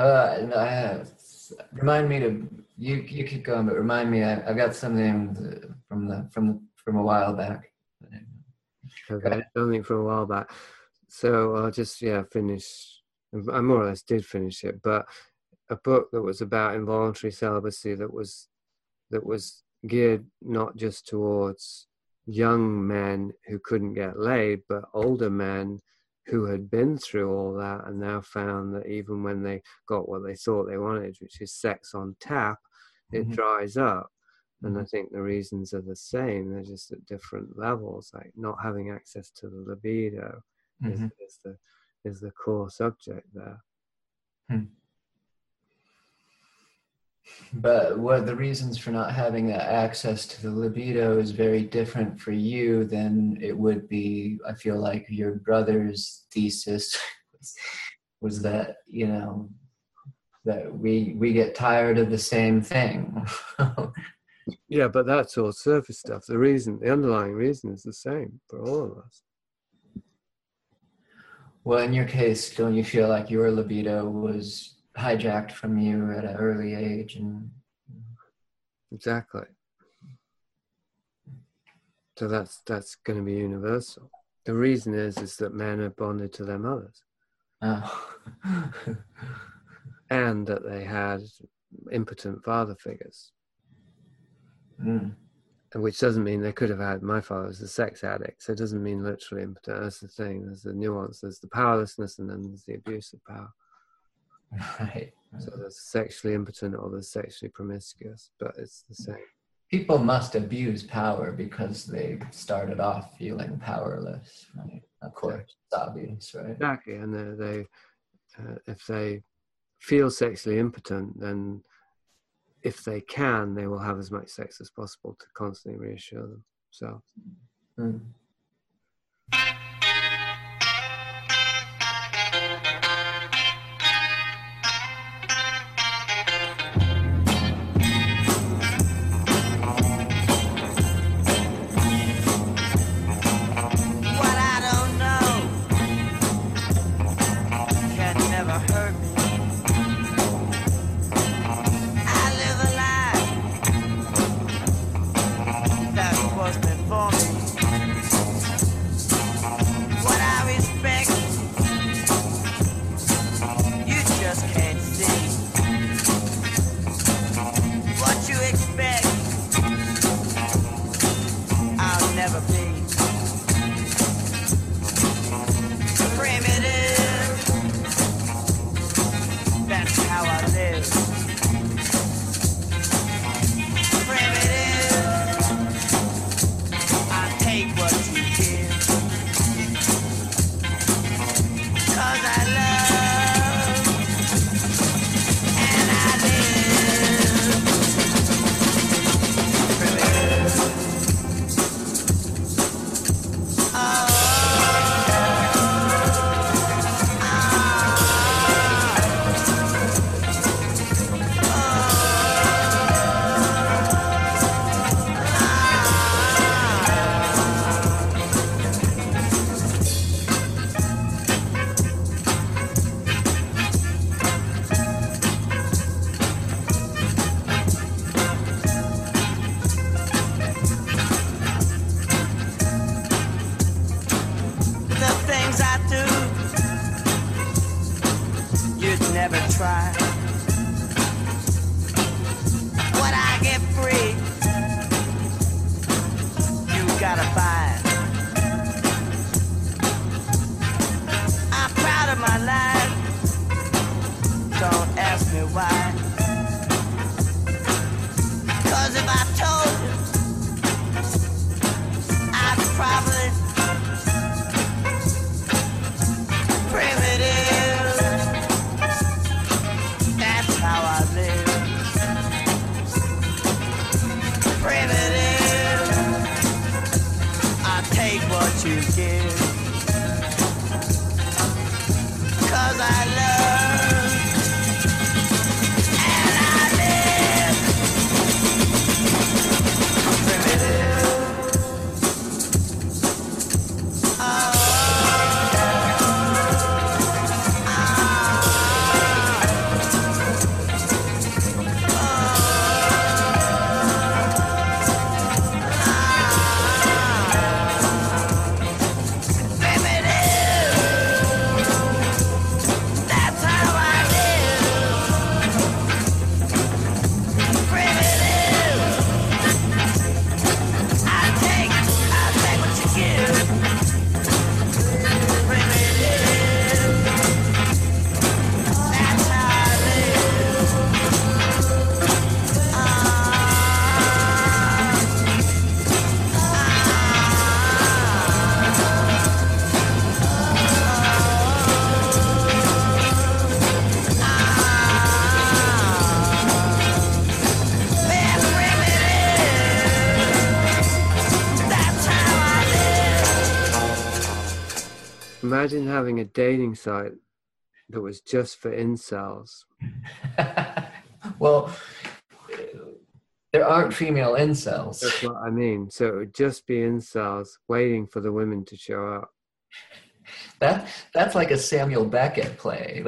Remind me to you keep going, but remind me. I've got something from a while back. Okay, something from a while back. So I'll just finish. I more or less did finish it, but a book that was about involuntary celibacy that was geared not just towards young men who couldn't get laid, but older men who had been through all that and now found that even when they got what they thought they wanted, which is sex on tap, it dries up. And I think the reasons are the same. They're just at different levels. Like not having access to the libido is the core subject there. But what the reasons for not having that access to the libido is very different for you than it would be. I feel like your brother's thesis was that, you know, that we get tired of the same thing. Yeah, but that's all surface stuff. The underlying reason is the same for all of us. Well, in your case, don't you feel like your libido was hijacked from you at an early age? And exactly. So that's going to be universal. The reason is that men are bonded to their mothers. Oh. And that they had impotent father figures. Which doesn't mean they could have had, my father was a sex addict, so it doesn't mean literally impotent. That's the thing. There's the nuance. There's the powerlessness, and then there's the abuse of power. Right. So there's sexually impotent or there's sexually promiscuous, but it's the same. People must abuse power because they started off feeling powerless, right? Of course, it's obvious, right? Exactly, and they if they feel sexually impotent, then if they can, they will have as much sex as possible to constantly reassure themselves. Imagine having a dating site that was just for incels. Well, there aren't female incels. That's what I mean. So it would just be incels waiting for the women to show up. That's like a Samuel Beckett play.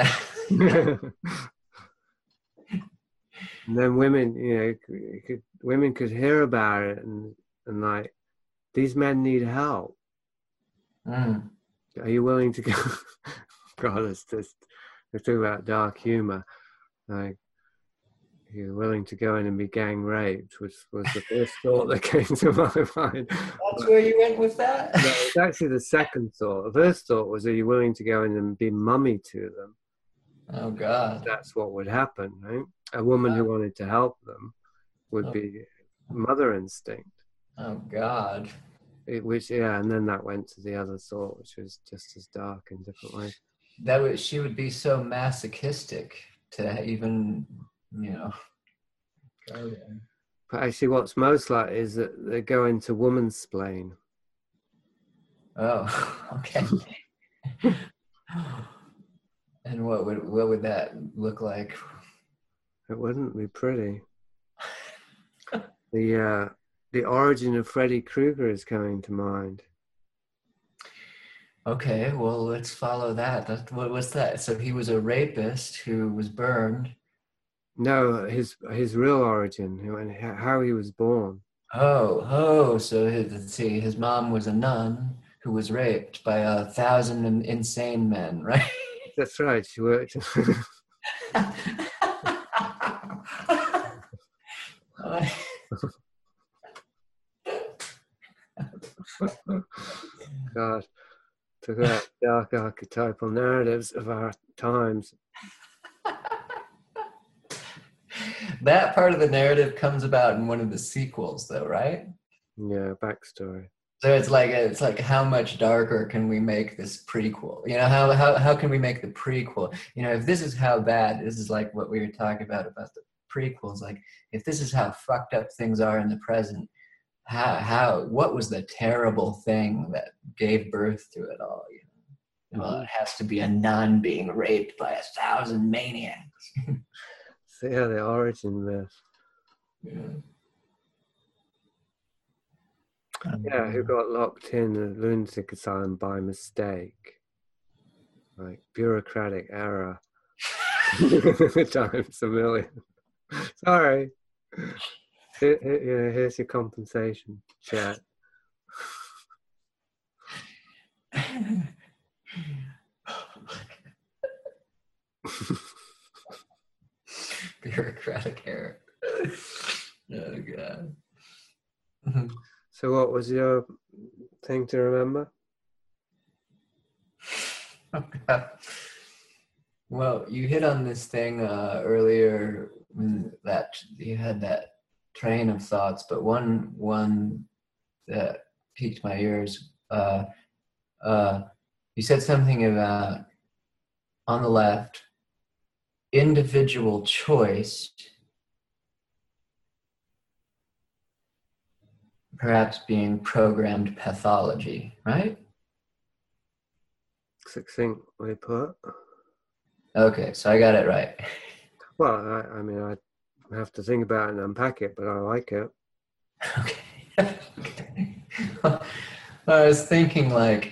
And then women, women could hear about it and like, these men need help. Mm. Are you willing to go? God, it's just, we're talking about dark humor. Like, you're willing to go in and be gang raped, which was the first thought that came to my mind. That's where you went with that? No, it's actually the second thought. The first thought was, are you willing to go in and be mummy to them? Oh, God. That's what would happen, right? A woman who wanted to help them would be mother instinct. Oh, God. And then that went to the other thought, which was just as dark in different ways. She would be so masochistic to even, go there. But actually, what's most likely is that they go into woman's splain. Oh, okay. And what would that look like? It wouldn't be pretty. The origin of Freddy Krueger is coming to mind. Okay, well, let's follow that. What was that? So he was a rapist who was burned. No, his real origin, how he was born. So let's see, his mom was a nun who was raped by 1,000 insane men, right? That's right, she worked. God, talk about dark archetypal narratives of our times. That part of the narrative comes about in one of the sequels, though, right? Yeah, backstory. So it's like how much darker can we make this prequel? How can we make the prequel? If this is how bad, this is like what we were talking about the prequels. Like, if this is how fucked up things are in the present, what was the terrible thing that gave birth to it all? Well, it has to be a nun being raped by 1,000 maniacs. So yeah, the origin myth. Yeah, who got locked in a lunatic asylum by mistake. Like, bureaucratic error. Times a million. Sorry. Here's your compensation, chat. Bureaucratic error. Oh, God. So what was your thing to remember? Well, you hit on this thing earlier, that you had that train of thoughts, but one that piqued my ears. You said something about, on the left, individual choice perhaps being programmed pathology, right? Succinctly put. Okay, so I got it right. Well, I mean, I have to think about it and unpack it, but I like it. Okay. I was thinking, like,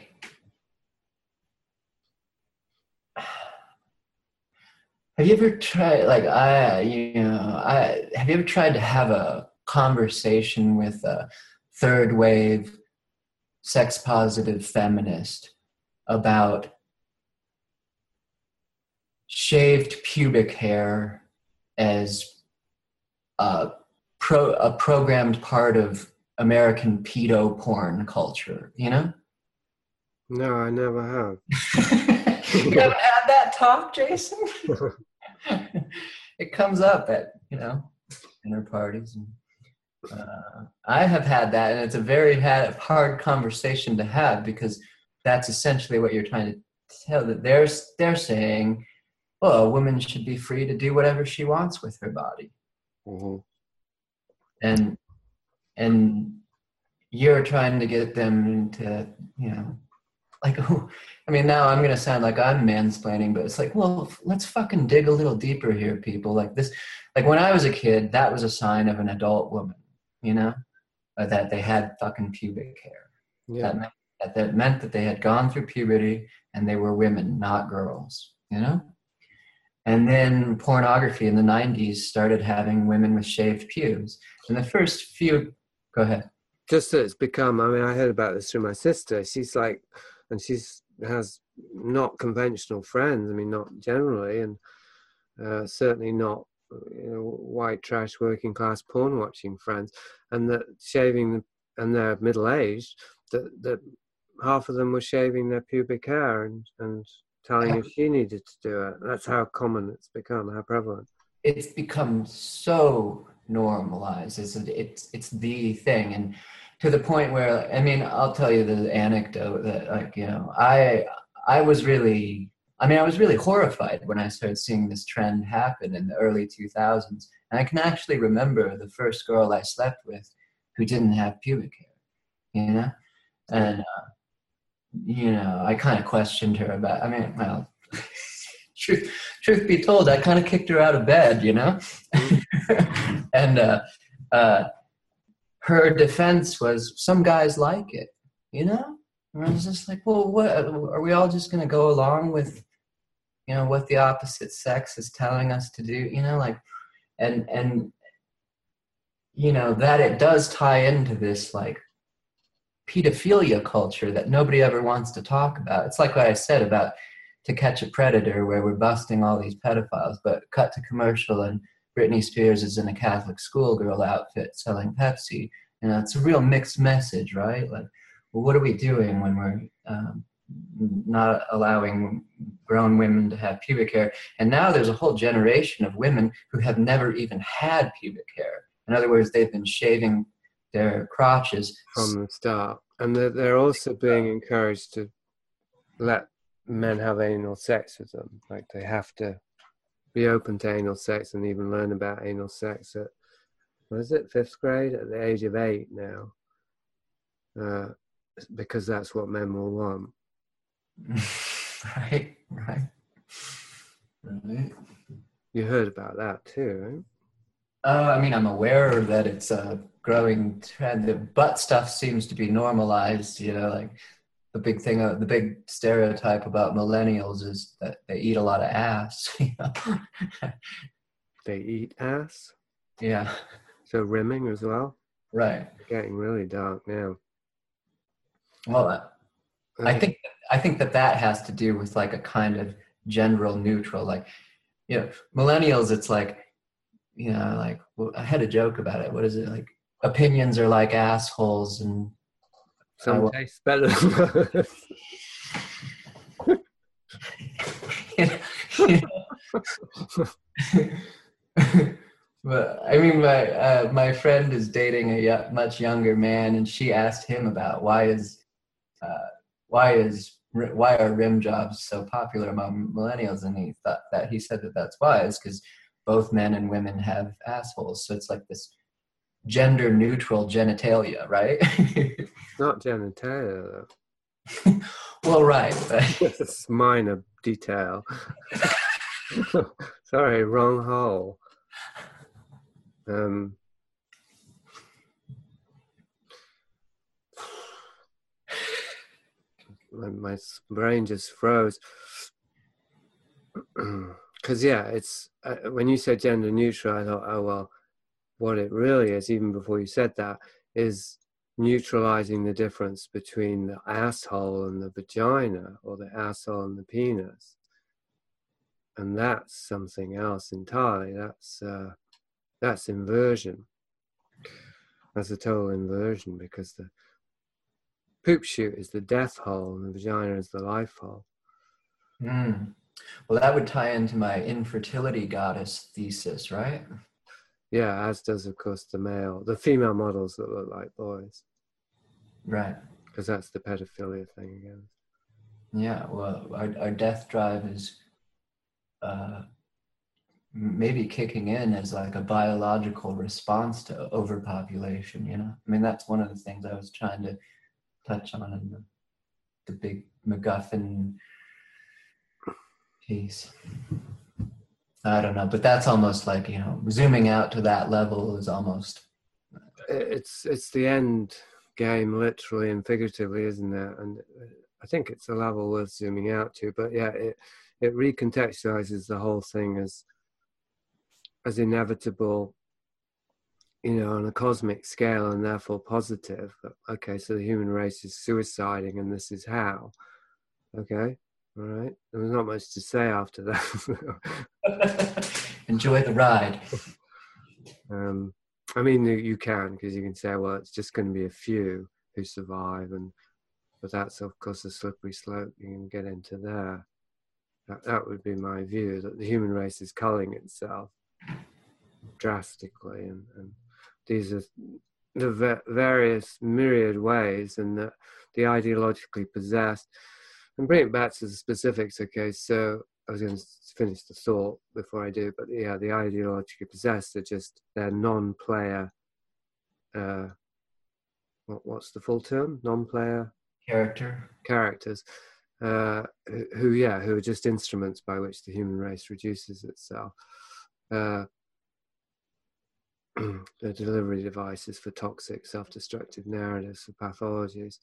have you ever tried, like, have you ever tried to have a conversation with a third wave sex positive feminist about shaved pubic hair as a programmed part of American pedo porn culture, No, I never have. You haven't had that talk, Jason? It comes up at, dinner parties. And, I have had that, and it's a very hard conversation to have, because that's essentially what you're trying to tell, that they're saying, well, a woman should be free to do whatever she wants with her body. Mm-hmm. And you're trying to get them to, like, I mean, now I'm going to sound like I'm mansplaining, but it's like, well, let's fucking dig a little deeper here, people. Like this, like when I was a kid, that was a sign of an adult woman, you know, that they had fucking pubic hair. Yeah. That meant that they had gone through puberty and they were women, not girls, you know? And then pornography in the 90s started having women with shaved pubes. And the first few, go ahead. Just that it's become, I mean, I heard about this through my sister. She's like, and has not conventional friends. I mean, not generally, and certainly not, you know, white trash working class porn watching friends. And that shaving, and they're middle aged, that half of them were shaving their pubic hair and telling her she needed to do it. That's how common it's become, how prevalent. It's become so normalized. It's the thing, and to the point where, I mean, I'll tell you the anecdote that, like, you know, I was really horrified when I started seeing this trend happen in the early 2000s. And I can actually remember the first girl I slept with who didn't have pubic hair, you know? And, you know, I kind of questioned her about, I mean, well, truth be told, I kind of kicked her out of bed, you know? And her defense was, some guys like it, you know? And I was just like, well, what, are we all just going to go along with, you know, what the opposite sex is telling us to do, you know, like, and, you know, that it does tie into this, like, pedophilia culture that nobody ever wants to talk about. It's like what I said about To Catch a Predator, where we're busting all these pedophiles, but cut to commercial and Britney Spears is in a Catholic schoolgirl outfit selling Pepsi. You know, it's a real mixed message, right? Like, well, what are we doing when we're not allowing grown women to have pubic hair? And now there's a whole generation of women who have never even had pubic hair. In other words, they've been shaving their crotches From the start. And they're also being encouraged to let men have anal sex with them. Like, they have to be open to anal sex and even learn about anal sex at, what is it, 5th grade, at the age of 8 now. Because that's what men will want. Right. You heard about that too, right? I mean, I'm aware that it's a growing trend. The butt stuff seems to be normalized, you know, like the big thing, the big stereotype about millennials is that they eat a lot of ass. You know? They eat ass? Yeah. So rimming as well? Right. Getting really dark now. Well, I think that has to do with like a kind of general neutral, like, you know, millennials, it's like, you know, like, well, I had a joke about it. What is it? Like, opinions are like assholes, and some taste better than others. But I mean, my friend is dating a much younger man, and she asked him about why are rim jobs so popular among millennials, and he said that that's why is because both men and women have assholes, so it's like this gender neutral genitalia, right? Not genitalia though. Well, right. It's minor detail. Sorry, wrong hole. My brain just froze. Because yeah, it's when you said gender neutral, I thought, oh well, what it really is, even before you said that, is neutralizing the difference between the asshole and the vagina, or the asshole and the penis. And that's something else entirely. That's inversion. That's a total inversion, because the poop chute is the death hole and the vagina is the life hole. Well, that would tie into my infertility goddess thesis, right? Yeah, as does, of course, the female models that look like boys. Right. Because that's the pedophilia thing again. Yeah, well, our death drive is maybe kicking in as like a biological response to overpopulation, you know? I mean, that's one of the things I was trying to touch on in the the big MacGuffin piece. I don't know, but that's almost like, you know, zooming out to that level is almost. It's the end game, literally and figuratively, isn't it? And I think it's a level worth zooming out to. But yeah, it recontextualizes the whole thing as inevitable, you know, on a cosmic scale, and therefore positive. Okay, so the human race is suiciding, and this is how. Okay, all right. There's not much to say after that. Enjoy the ride. I mean, you can, because you can say, well, it's just going to be a few who survive, but that's of course a slippery slope. You can get into there. That would be my view, that the human race is culling itself drastically, and these are the various myriad ways, and that the ideologically possessed. And bring it back to the specifics. Okay, so I was going to finish the thought before I do, but yeah, the ideologically possessed are just, they're non-player. What's the full term? Non-player characters, who are just instruments by which the human race reduces itself. The delivery devices for toxic, self-destructive narratives, for pathologies.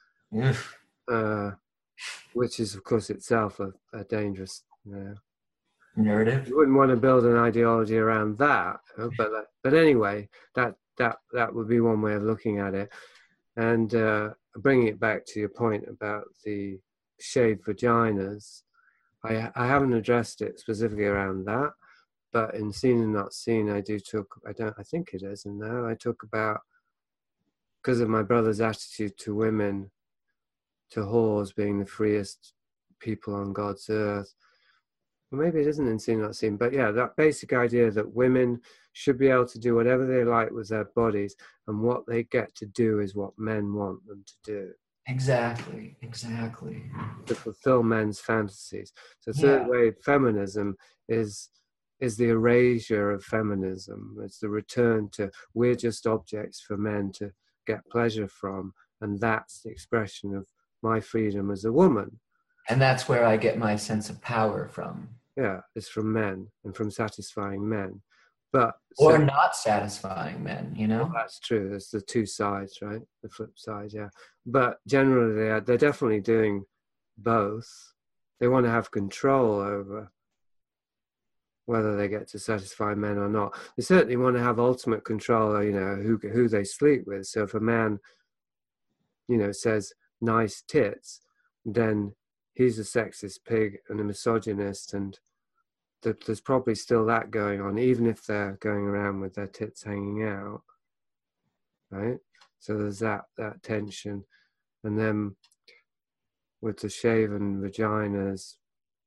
Which is, of course, itself a dangerous narrative. You wouldn't want to build an ideology around that, but anyway, that would be one way of looking at it. And bringing it back to your point about the shaved vaginas, I haven't addressed it specifically around that, but in Seen and Not Seen, I think it is in there. I talk about, because of my brother's attitude to women, to whores being the freest people on God's earth. Well, maybe it isn't in Seen Not Seen, but yeah, that basic idea that women should be able to do whatever they like with their bodies, and what they get to do is what men want them to do. Exactly. To fulfill men's fantasies. So third wave feminism is the erasure of feminism. It's the return to, we're just objects for men to get pleasure from, and that's the expression of my freedom as a woman. And that's where I get my sense of power from. Yeah, it's from men and from satisfying men. Or not satisfying men, you know? Well, that's true. There's the two sides, right? The flip side, yeah. But generally, they're definitely doing both. They want to have control over whether they get to satisfy men or not. They certainly want to have ultimate control, you know, who they sleep with. So if a man, you know, says nice tits, then he's a sexist pig and a misogynist, and there's probably still that going on, even if they're going around with their tits hanging out, right? So there's that tension. And then with the shaven vaginas,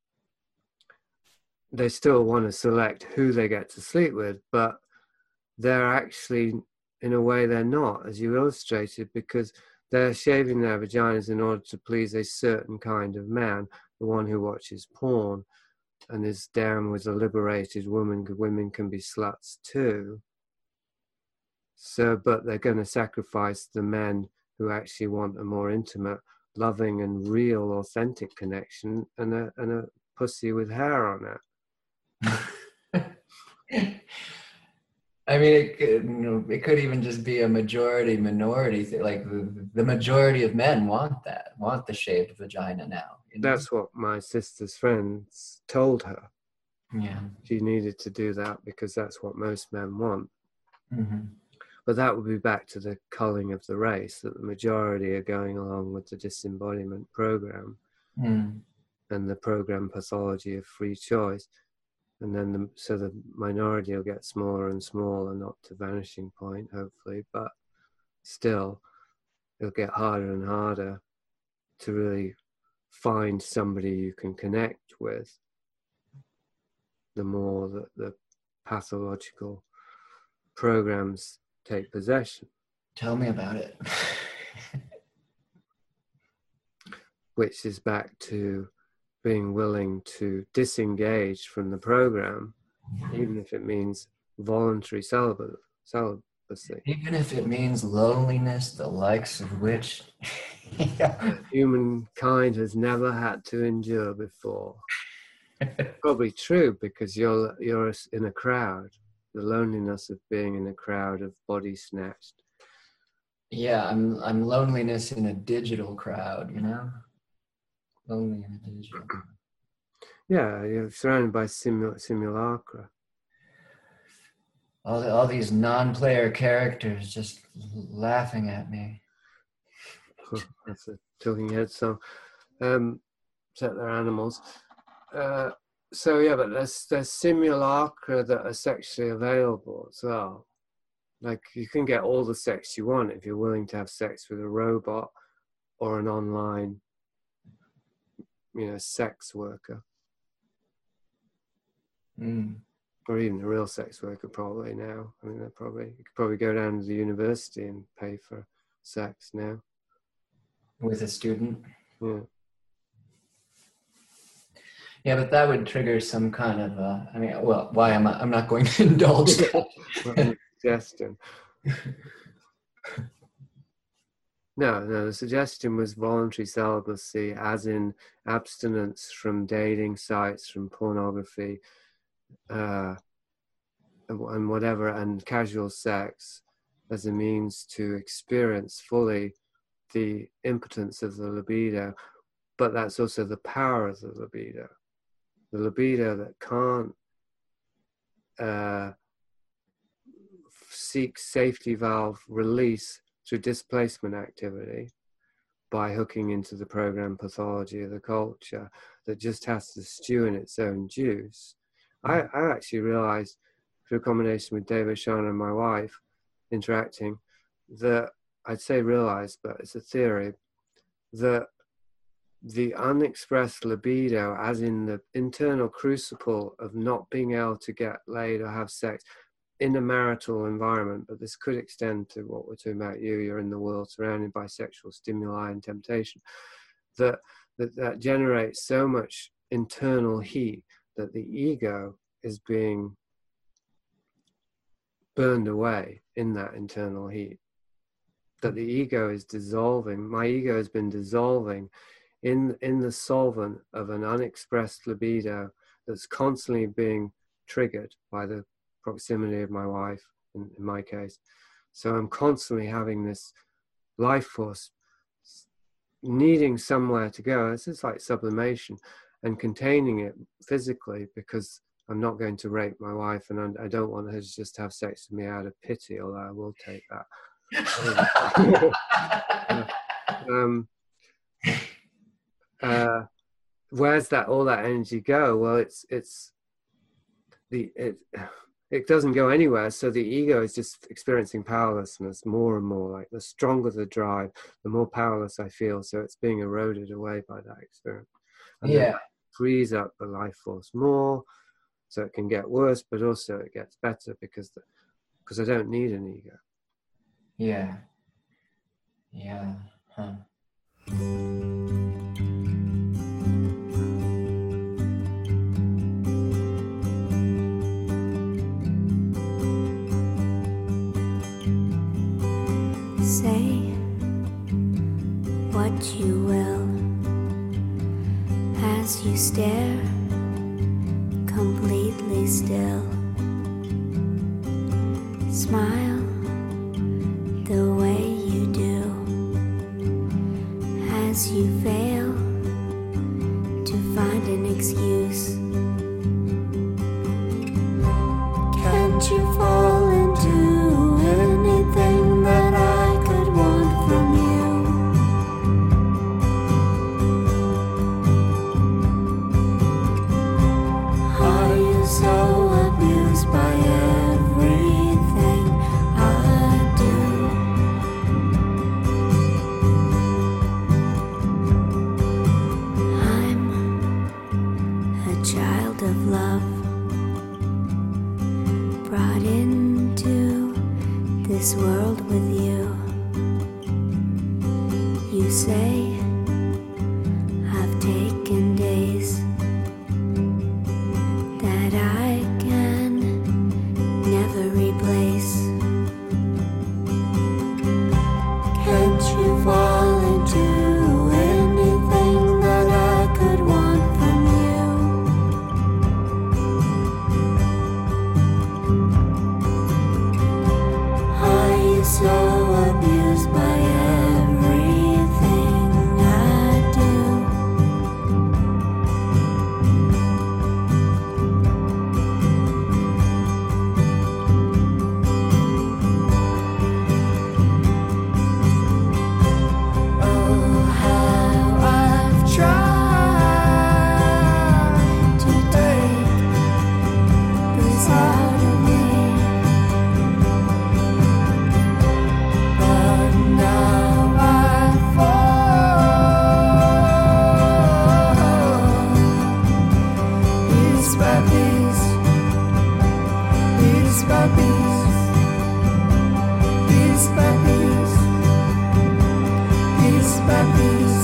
they still want to select who they get to sleep with, but they're actually, in a way, they're not, as you illustrated, because they're shaving their vaginas in order to please a certain kind of man, the one who watches porn and is down with a liberated woman. Women can be sluts too. So, but they're going to sacrifice the men who actually want a more intimate, loving and real, authentic connection, and a pussy with hair on it. I mean, it could even just be a minority thing. Like the majority of men want the shaved vagina now. You know? That's what my sister's friends told her. Yeah. She needed to do that because that's what most men want. Mm-hmm. But that would be back to the culling of the race, that the majority are going along with the disembodiment program and the program pathology of free choice. And then so the minority will get smaller and smaller, not to vanishing point, hopefully, but still it'll get harder and harder to really find somebody you can connect with, the more that the pathological programs take possession. Tell me about it. Which is back to being willing to disengage from the program, even if it means voluntary celibacy. Even if it means loneliness, the likes of which Yeah. humankind has never had to endure before. Probably true, because you're in a crowd. The loneliness of being in a crowd of bodies snatched. Yeah, I'm loneliness in a digital crowd, you know? Lonely in a digital crowd. Yeah, you're surrounded by simulacra. All these non-player characters just laughing at me. That's a Talking Heads song. Except they're animals. So yeah, but there's simulacra that are sexually available as well. Like, you can get all the sex you want if you're willing to have sex with a robot or an online, sex worker. Or even a real sex worker probably now. I mean, you could probably go down to the university and pay for sex now. With a student? Yeah. Yeah, but that would trigger some kind of, why am I'm not going to indulge that. Suggestion. No, the suggestion was voluntary celibacy, as in abstinence from dating sites, from pornography, and whatever, and casual sex as a means to experience fully the impotence of the libido, but that's also the power of the libido that can't seek safety valve release through displacement activity by hooking into the program pathology of the culture, that just has to stew in its own juice. I actually realized through a combination with David Shana and my wife interacting, that I'd say realized, but it's a theory, that the unexpressed libido, as in the internal crucible of not being able to get laid or have sex in a marital environment, but this could extend to what we're talking about. You're in the world surrounded by sexual stimuli and temptation, that generates so much internal heat that the ego is being burned away in that internal heat, that the ego is dissolving. My ego has been dissolving in the solvent of an unexpressed libido that's constantly being triggered by the proximity of my wife, in my case. So I'm constantly having this life force needing somewhere to go. This is like sublimation, and containing it physically, because I'm not going to rape my wife, and I don't want her to just have sex with me out of pity, although I will take that. Where's all that energy go? Well, it doesn't go anywhere. So the ego is just experiencing powerlessness more and more. Like, the stronger the drive, the more powerless I feel. So it's being eroded away by that experience. And then it frees up the life force more, so it can get worse, but also it gets better because I don't need an ego. Yeah. Huh. Say what you will as you stare completely still. Smile the way you do as you fail to find an excuse. Can't you fall into anything that I could want from you? Are you so abused by everything I do? I'm a child of love, brought into this world with you. You say I've taken days that I can never replace. Can't you fall into by piece,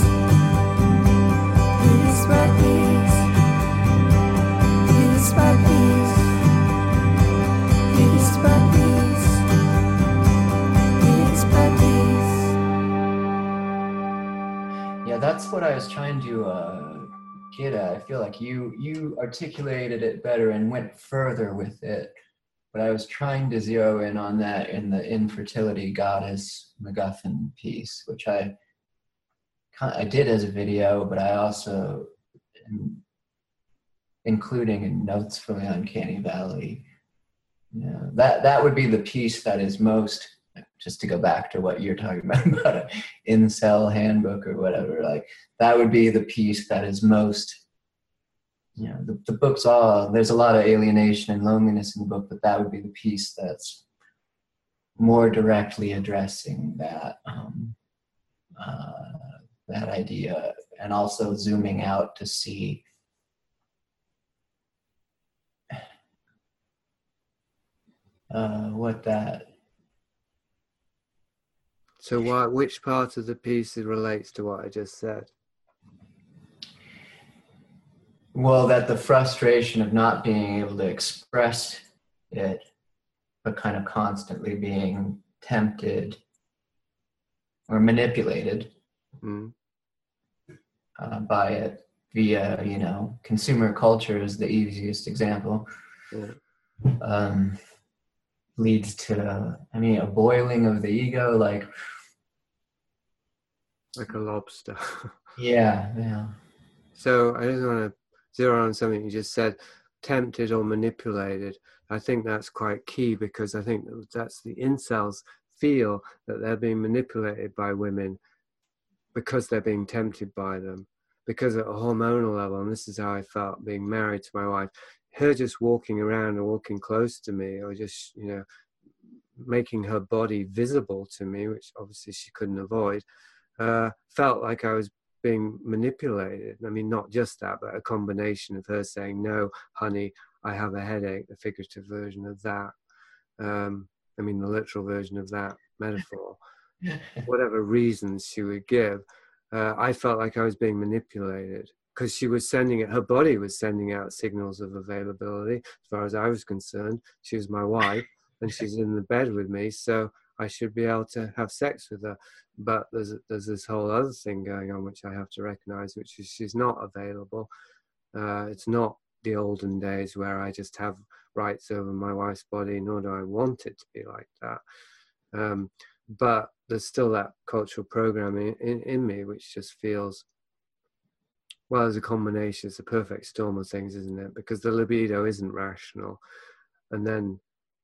piece by piece, piece by piece, piece by piece, piece by piece. Yeah, that's what I was trying to get at. I feel like you articulated it better and went further with it. But I was trying to zero in on that in the infertility goddess MacGuffin piece, which I did as a video, but I also am including in notes from the Uncanny Valley. Yeah, that would be the piece that is most, just to go back to what you're talking about an incel handbook or whatever, like that would be the piece that is most, you know, the book's all, there's a lot of alienation and loneliness in the book, but that would be the piece that's more directly addressing that that idea, and also zooming out to see what that. So which part of the piece relates to what I just said? Well, that the frustration of not being able to express it, but kind of constantly being tempted or manipulated by it via, you know, consumer culture is the easiest example. Yeah. Leads to, I mean, a boiling of the ego, like a lobster. Yeah. So I just want to zero on something you just said, tempted or manipulated. I think that's quite key, because I think that's the incels feel that they're being manipulated by women because they're being tempted by them, because at a hormonal level, and this is how I felt being married to my wife, her just walking around or walking close to me, or just, you know, making her body visible to me, which obviously she couldn't avoid, felt like I was being manipulated. I mean, not just that, but a combination of her saying, "No, honey, I have a headache," the figurative version of that. I mean, the literal version of that metaphor. Whatever reasons she would give, I felt like I was being manipulated, because she was sending it, her body was sending out signals of availability. As far as I was concerned, she was my wife and she's in the bed with me, so I should be able to have sex with her. But there's this whole other thing going on which I have to recognize, which is she's not available. It's not the olden days where I just have rights over my wife's body, nor do I want it to be like that. But there's still that cultural programming in me, which just feels, well, as a combination, it's a perfect storm of things, isn't it? Because the libido isn't rational, and then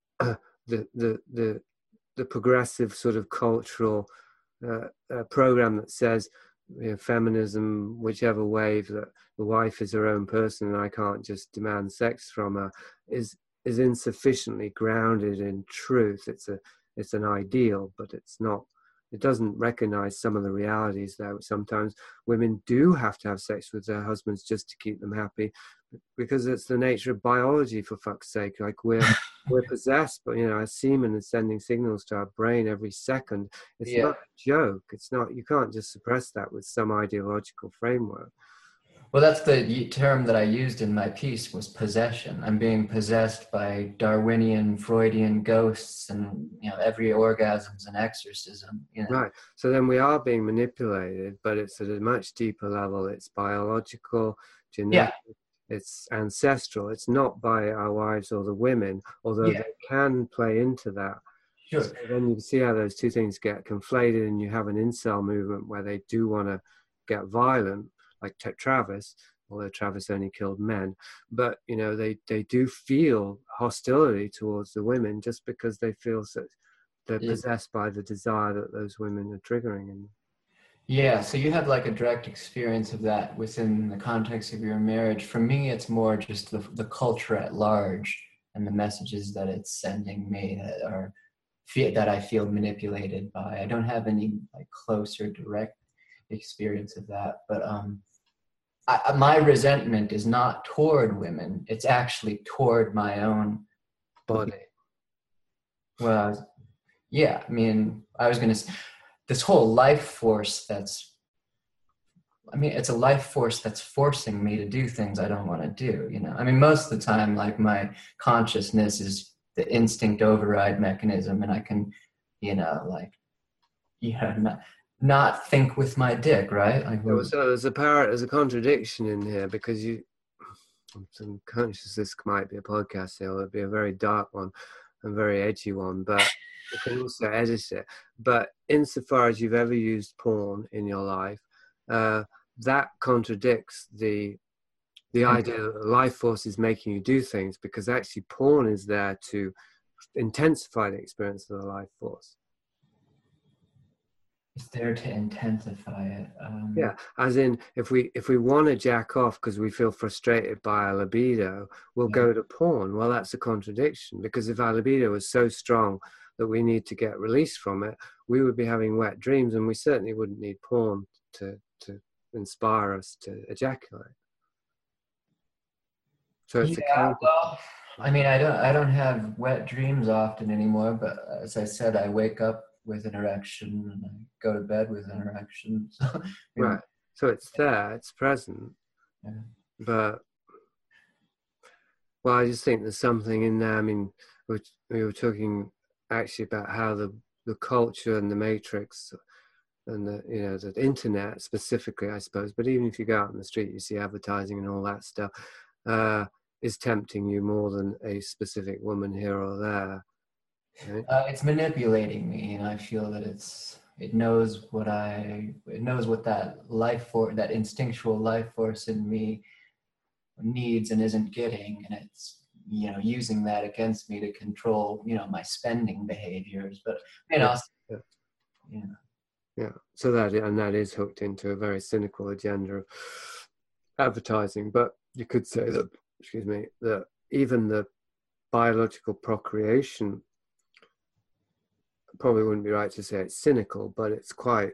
the progressive sort of cultural program that says, you know, feminism, whichever wave, that the wife is her own person and I can't just demand sex from her, is insufficiently grounded in truth. It's an ideal, but it's not. It doesn't recognize some of the realities there. Sometimes women do have to have sex with their husbands just to keep them happy, because it's the nature of biology, for fuck's sake. Like we're possessed, but, you know, our semen is sending signals to our brain every second. It's not a joke. It's not. You can't just suppress that with some ideological framework. Well, that's the term that I used in my piece, was possession. I'm being possessed by Darwinian, Freudian ghosts, and, you know, every orgasm's an exorcism. You know? Right. So then we are being manipulated, but it's at a much deeper level. It's biological, genetic, it's ancestral. It's not by our wives or the women, although they can play into that. Sure. So then you can see how those two things get conflated, and you have an incel movement where they do want to get violent, like Travis, although Travis only killed men. But, you know, they do feel hostility towards the women just because they feel that they're possessed by the desire that those women are triggering in them. Yeah, so you had like a direct experience of that within the context of your marriage. For me, it's more just the culture at large and the messages that it's sending me that I feel manipulated by. I don't have any like close or direct experience of that, but my resentment is not toward women. It's actually toward my own body. Well, yeah, I mean, I was going to say, this whole life force that's I mean, it's a life force that's forcing me to do things I don't want to do, you know. I mean, most of the time, like, my consciousness is the instinct override mechanism, and I can, you know, like, not think with my dick, right? Like, So there's a contradiction in here, because I'm conscious this might be a podcast here, it'll be a very dark one and very edgy one, but you can also edit it. But insofar as you've ever used porn in your life, that contradicts the idea that the life force is making you do things, because actually porn is there to intensify the experience of the life force. it's there to intensify it. Yeah, as in, if we want to jack off because we feel frustrated by our libido, we'll go to porn. Well, that's a contradiction, because if our libido was so strong that we need to get released from it, we would be having wet dreams, and we certainly wouldn't need porn to inspire us to ejaculate. So it's well, I mean, I don't have wet dreams often anymore, but as I said, I wake up with an erection and I go to bed with an erection. So, right. So it's there, it's present. Yeah. But, well, I just think there's something in there. I mean, we were talking actually about how the culture and the matrix and the internet specifically, I suppose, but even if you go out on the street, you see advertising and all that stuff, is tempting you more than a specific woman here or there. Right? It's manipulating me, and I feel that it knows what that instinctual life force in me needs and isn't getting, and it's, you know, using that against me to control, you know, my spending behaviors. But, you know, yeah. So that is hooked into a very cynical agenda of advertising. But you could say that, that even the biological procreation, probably wouldn't be right to say it's cynical, but it's quite,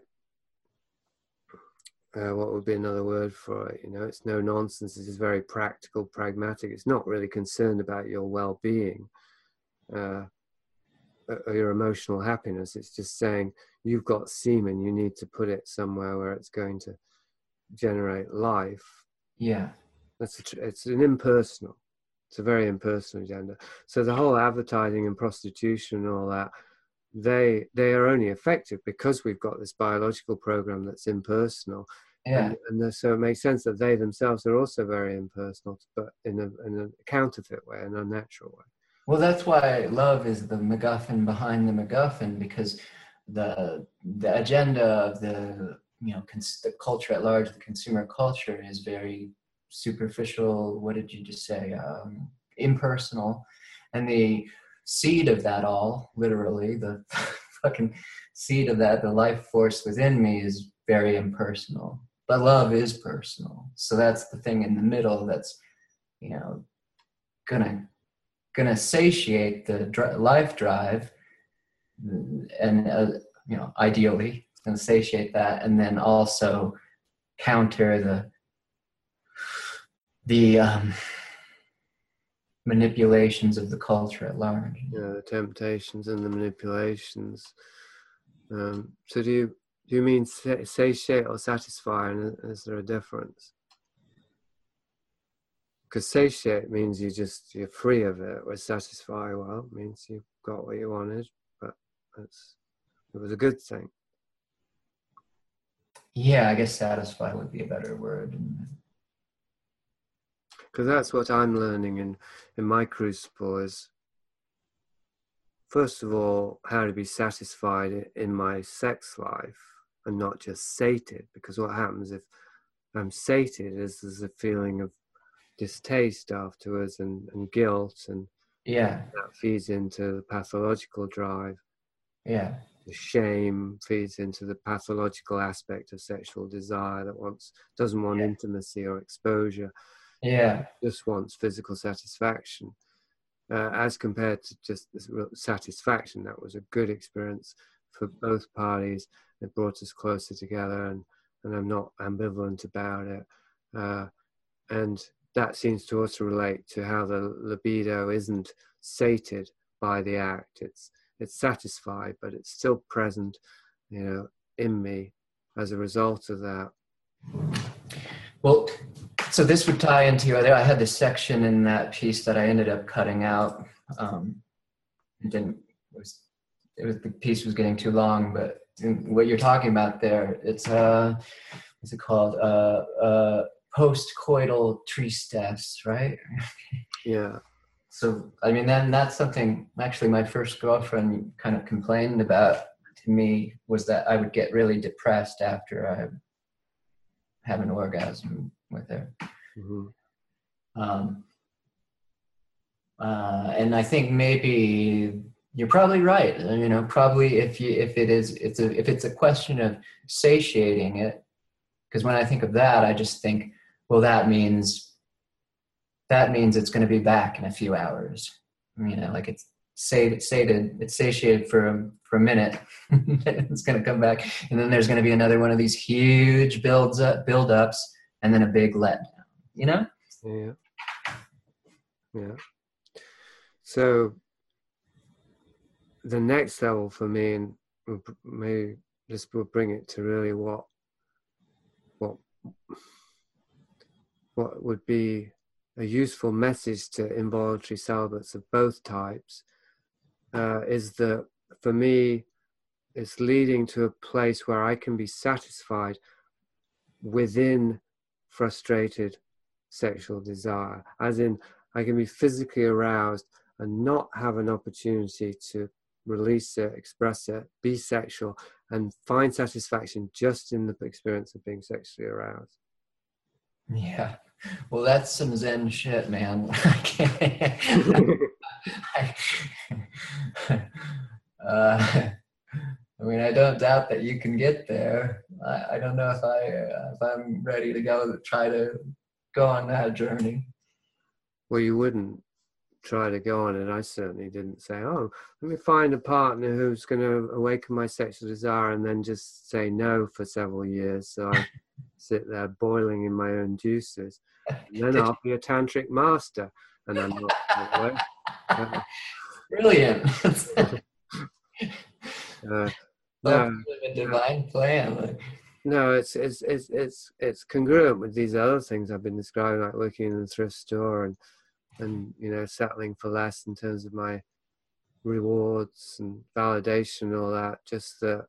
what would be another word for it? You know, it's no nonsense. It is very practical, pragmatic. It's not really concerned about your well-being or your emotional happiness. It's just saying, you've got semen, you need to put it somewhere where it's going to generate life. Yeah. It's an impersonal. It's a very impersonal agenda. So the whole advertising and prostitution and all that, they are only effective because we've got this biological program that's impersonal. Yeah. And so it makes sense that they themselves are also very impersonal, but in a counterfeit way, an unnatural way. Well, that's why love is the MacGuffin behind the MacGuffin, because the agenda of the culture at large, the consumer culture, is very superficial. What did you just say? Impersonal. And the seed of that all, literally, the fucking seed of that, the life force within me, is very impersonal. But love is personal. So that's the thing in the middle that's, you know, gonna satiate the life drive, and ideally it's gonna satiate that, and then also counter the manipulations of the culture at large. Yeah, the temptations and the manipulations. So do you mean satiate or satisfy, and is there a difference? Because satiate means you're free of it, whereas satisfy, well, it means you've got what you wanted, but it was a good thing. Yeah, I guess satisfy would be a better word. Because that's what I'm learning in my crucible is, first of all, how to be satisfied in my sex life and not just sated. Because what happens if I'm sated is there's a feeling of distaste afterwards and guilt, and that feeds into the pathological drive. Yeah. The shame feeds into the pathological aspect of sexual desire that doesn't want intimacy or exposure. Yeah. Just wants physical satisfaction. As compared to just this real satisfaction, that was a good experience for both parties. It brought us closer together, and I'm not ambivalent about it. And that seems to also relate to how the libido isn't sated by the act. It's satisfied, but it's still present, in me as a result of that. Well, so this would tie into your other. I had this section in that piece that I ended up cutting out. It didn't. The piece was getting too long, but what you're talking about there, it's what's it called? Post-coital tristesse, right? Yeah. So I mean, then that's something. Actually, my first girlfriend kind of complained about to me was that I would get really depressed after I have an orgasm with her. Mm-hmm. And I think maybe you're probably right. You know, probably if it's a question of satiating it, because when I think of that, I just think, well, that means it's going to be back in a few hours. You know, like it's satiated for a minute, it's going to come back, and then there's going to be another one of these huge build-ups, and then a big letdown. You know? Yeah. Yeah. So the next level for me, and maybe this will bring it to really what would be a useful message to involuntary celibates of both types, is that for me, it's leading to a place where I can be satisfied within frustrated sexual desire, as in I can be physically aroused and not have an opportunity to release it, express it, be sexual, and find satisfaction just in the experience of being sexually aroused. Yeah. Well, that's some Zen shit, man. I can't. I mean, I don't doubt that you can get there. I don't know if I'm ready to try to go on that journey. Well, you wouldn't try to go on it. I certainly didn't say, oh, let me find a partner who's going to awaken my sexual desire, and then just say no for several years. So I sit there boiling in my own juices. And then I'll be a tantric master. And I'm not that way. Brilliant. No, a divine plan. No, it's congruent with these other things I've been describing, like working in the thrift store and you know, settling for less in terms of my rewards and validation and all that. Just that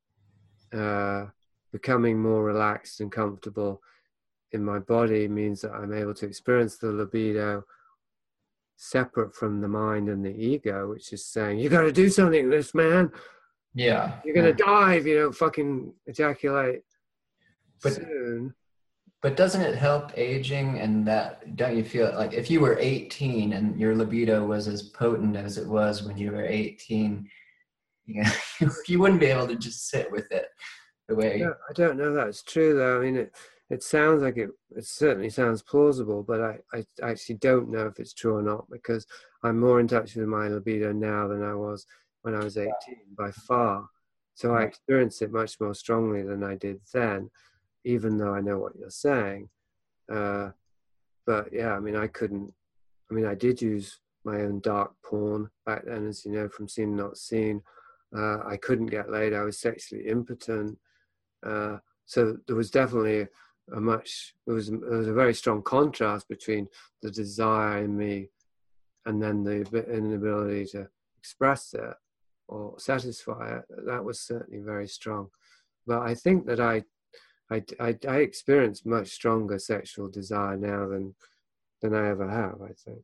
becoming more relaxed and comfortable in my body means that I'm able to experience the libido separate from the mind and the ego, which is saying, you got to do something with this, man. Yeah. You're going to die if you don't fucking ejaculate soon. But doesn't it help aging, and that, don't you feel like if you were 18 and your libido was as potent as it was when you were 18, you know, you wouldn't be able to just sit with it the way... I don't know that's true, though. I mean, it sounds like it certainly sounds plausible, but I actually don't know if it's true or not, because I'm more in touch with my libido now than I was when I was 18, by far. So I experience it much more strongly than I did then, even though I know what you're saying. But yeah, I mean, I did use my own dark porn back then, as you know, from Seen Not Seen. I couldn't get laid. I was sexually impotent. So there was definitely there was a very strong contrast between the desire in me and then the inability to express it or satisfy it. That was certainly very strong. But I think that I experience much stronger sexual desire now than I ever have, I think.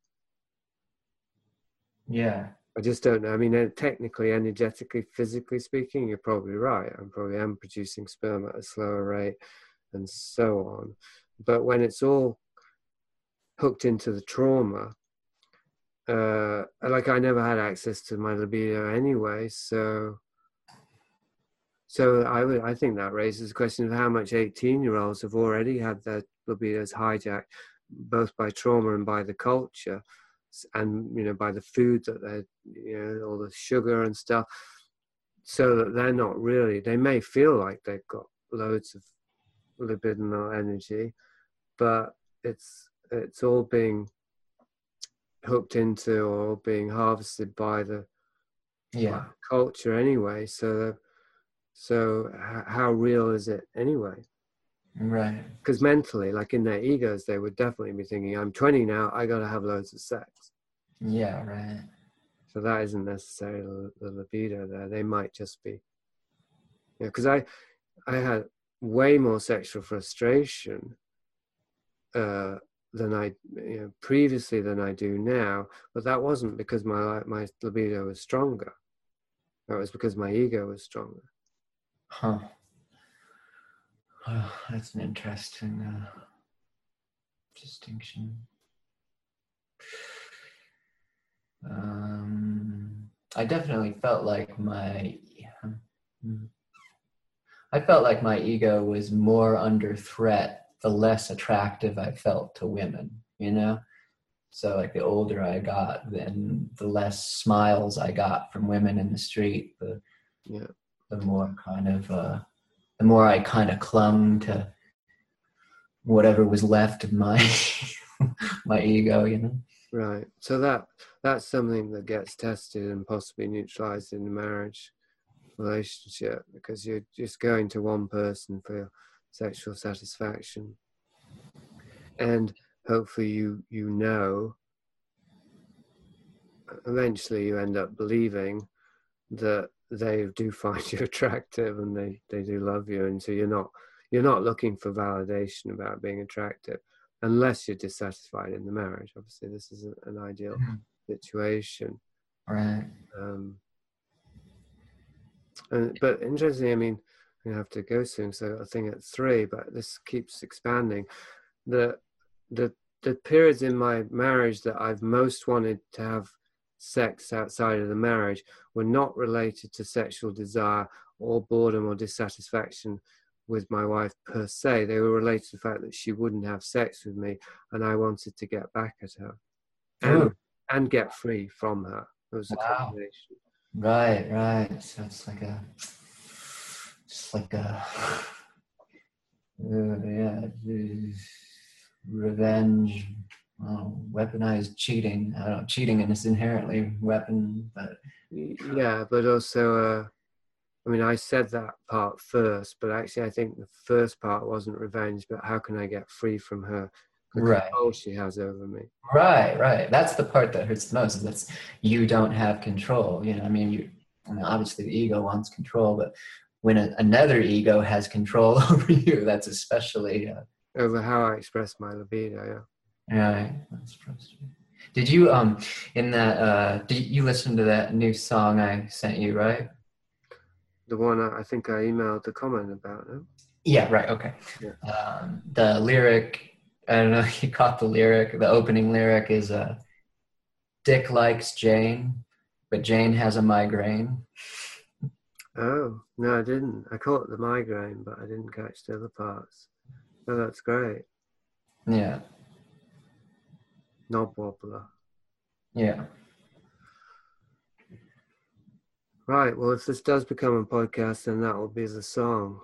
Yeah. I just don't know. I mean, technically, energetically, physically speaking, you're probably right. I probably am producing sperm at a slower rate and so on. But when it's all hooked into the trauma, like I never had access to my libido anyway, so I think that raises the question of how much 18-year-olds have already had their libidos hijacked, both by trauma and by the culture, and you know, by the food that they, you know, all the sugar and stuff, so that they're not really. They may feel like they've got loads of libidinal energy, but it's all being hooked into or being harvested by the culture anyway. So how real is it anyway? Right. Because mentally, like in their egos, they would definitely be thinking, I'm 20 now, I got to have loads of sex. Yeah, right. So that isn't necessarily the libido there. They might just be, because I had way more sexual frustration than I previously than I do now, but that wasn't because my libido was stronger. That was because my ego was stronger. Huh. Oh, that's an interesting distinction. I definitely felt like my ego was more under threat the less attractive I felt to women, you know? So like the older I got, then the less smiles I got from women in the street, the more the more I kind of clung to whatever was left of my my ego, you know? Right. So that's something that gets tested and possibly neutralized in the marriage relationship, because you're just going to one person for your sexual satisfaction, and hopefully you eventually you end up believing that they do find you attractive and they do love you, and so you're not looking for validation about being attractive unless you're dissatisfied in the marriage. Obviously this is an ideal situation, right? But interestingly, I mean, I have to go soon, so I think at 3, but this keeps expanding. The periods in my marriage that I've most wanted to have sex outside of the marriage were not related to sexual desire or boredom or dissatisfaction with my wife per se. They were related to the fact that she wouldn't have sex with me, and I wanted to get back at her and get free from her. It was a combination. Right. So it's like a revenge, weaponized cheating. I don't know, cheating is inherently weapon, but yeah, but also I mean, I said that part first, but actually I think the first part wasn't revenge, but how can I get free from her, the control she has over me. Right. That's the part that hurts the most, is that you don't have control. You know, I mean, obviously the ego wants control, but when another ego has control over you, that's especially over how I express my libido. Yeah, that's frustrating. Did you in that did you listen to that new song I sent you, right? The one I think I emailed the comment about, no? Yeah, right, okay. Yeah. The lyric, I don't know if you caught the lyric, the opening lyric is Dick likes Jane, but Jane has a migraine. Oh, no, I didn't. I caught the migraine, but I didn't catch the other parts. Oh, that's great. Yeah. Knob wobbler. Yeah. Right, well, if this does become a podcast, then that will be the song.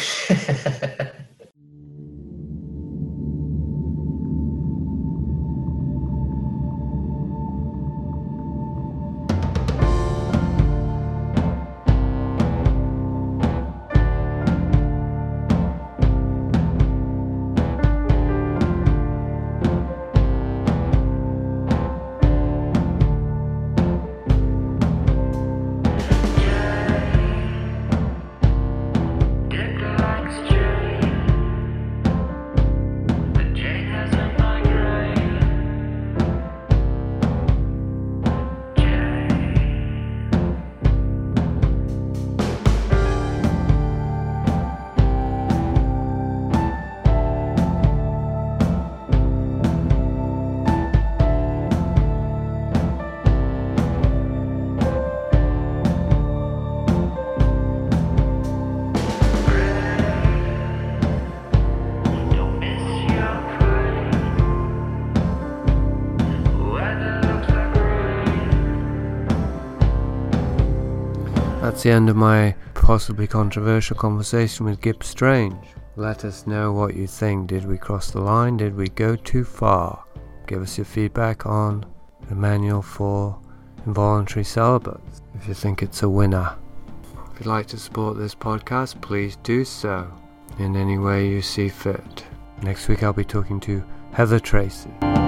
That's the end of my possibly controversial conversation with Gibb Strange. Let us know what you think. Did we cross the line? Did we go too far? Give us your feedback on the manual for involuntary celibates, if you think it's a winner. If you'd like to support this podcast, please do so. in any way you see fit. Next week I'll be talking to Heather Tracy.